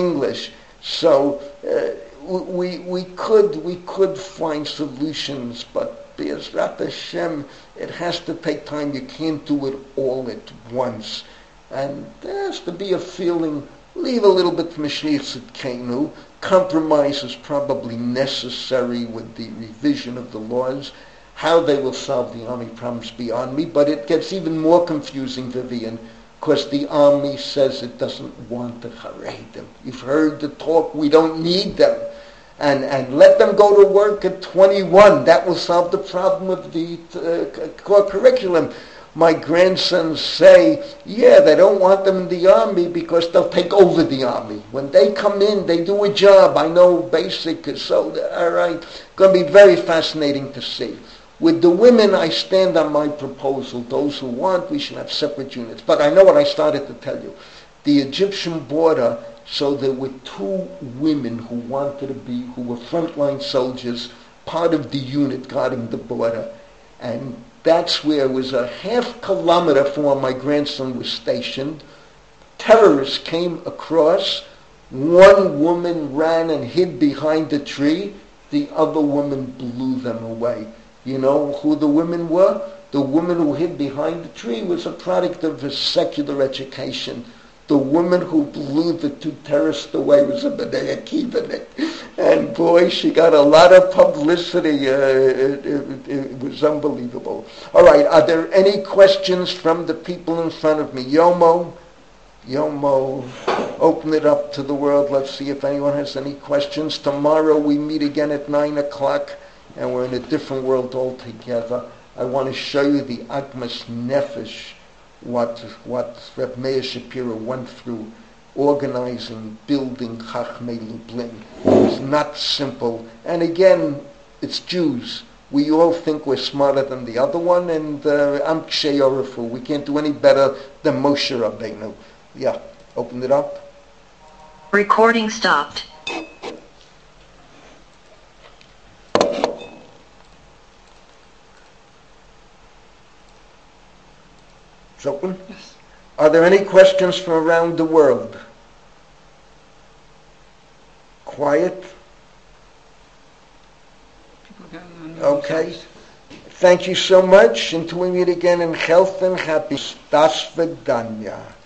So we could find solutions, but Be'ezrat Hashem, it has to take time. You can't do it all at once. And there has to be a feeling, leave a little bit for Mashiach Tzidkenu. Compromise is probably necessary with the revision of the laws. How they will solve the army problems beyond me, but it gets even more confusing, Vivian, because the army says it doesn't want the Haredim. You've heard the talk, we don't need them. And let them go to work at 21. That will solve the problem of the core curriculum. My grandsons say, yeah, they don't want them in the army because they'll take over the army. When they come in, they do a job. I know basic, so, all right. Going to be very fascinating to see. With the women, I stand on my proposal. Those who want, we should have separate units. But I know what I started to tell you. The Egyptian border, so there were 2 women who were frontline soldiers, part of the unit guarding the border. And that's where it was a half kilometer from where my grandson was stationed. Terrorists came across. One woman ran and hid behind a tree. The other woman blew them away. You know who the women were? The woman who hid behind the tree was a product of a secular education. The woman who blew the 2 terrorists away was a B'nai Akiva. And boy, she got a lot of publicity. It was unbelievable. All right, are there any questions from the people in front of me? Yomo, open it up to the world. Let's see if anyone has any questions. Tomorrow we meet again at 9 o'clock, and we're in a different world altogether. I want to show you the Agmas Nefesh, what Reb Meir Shapiro went through organizing, building Chachmei Lublin. It's not simple. And again, it's Jews. We all think we're smarter than the other one, and I'm Kshei Yorefu. We can't do any better than Moshe Rabbeinu. Yeah, open it up. Recording stopped. It's open? Yes. Are there any questions from around the world? Quiet? Okay. Thank you so much. Until we meet again in health and happiness. Das Vedanya.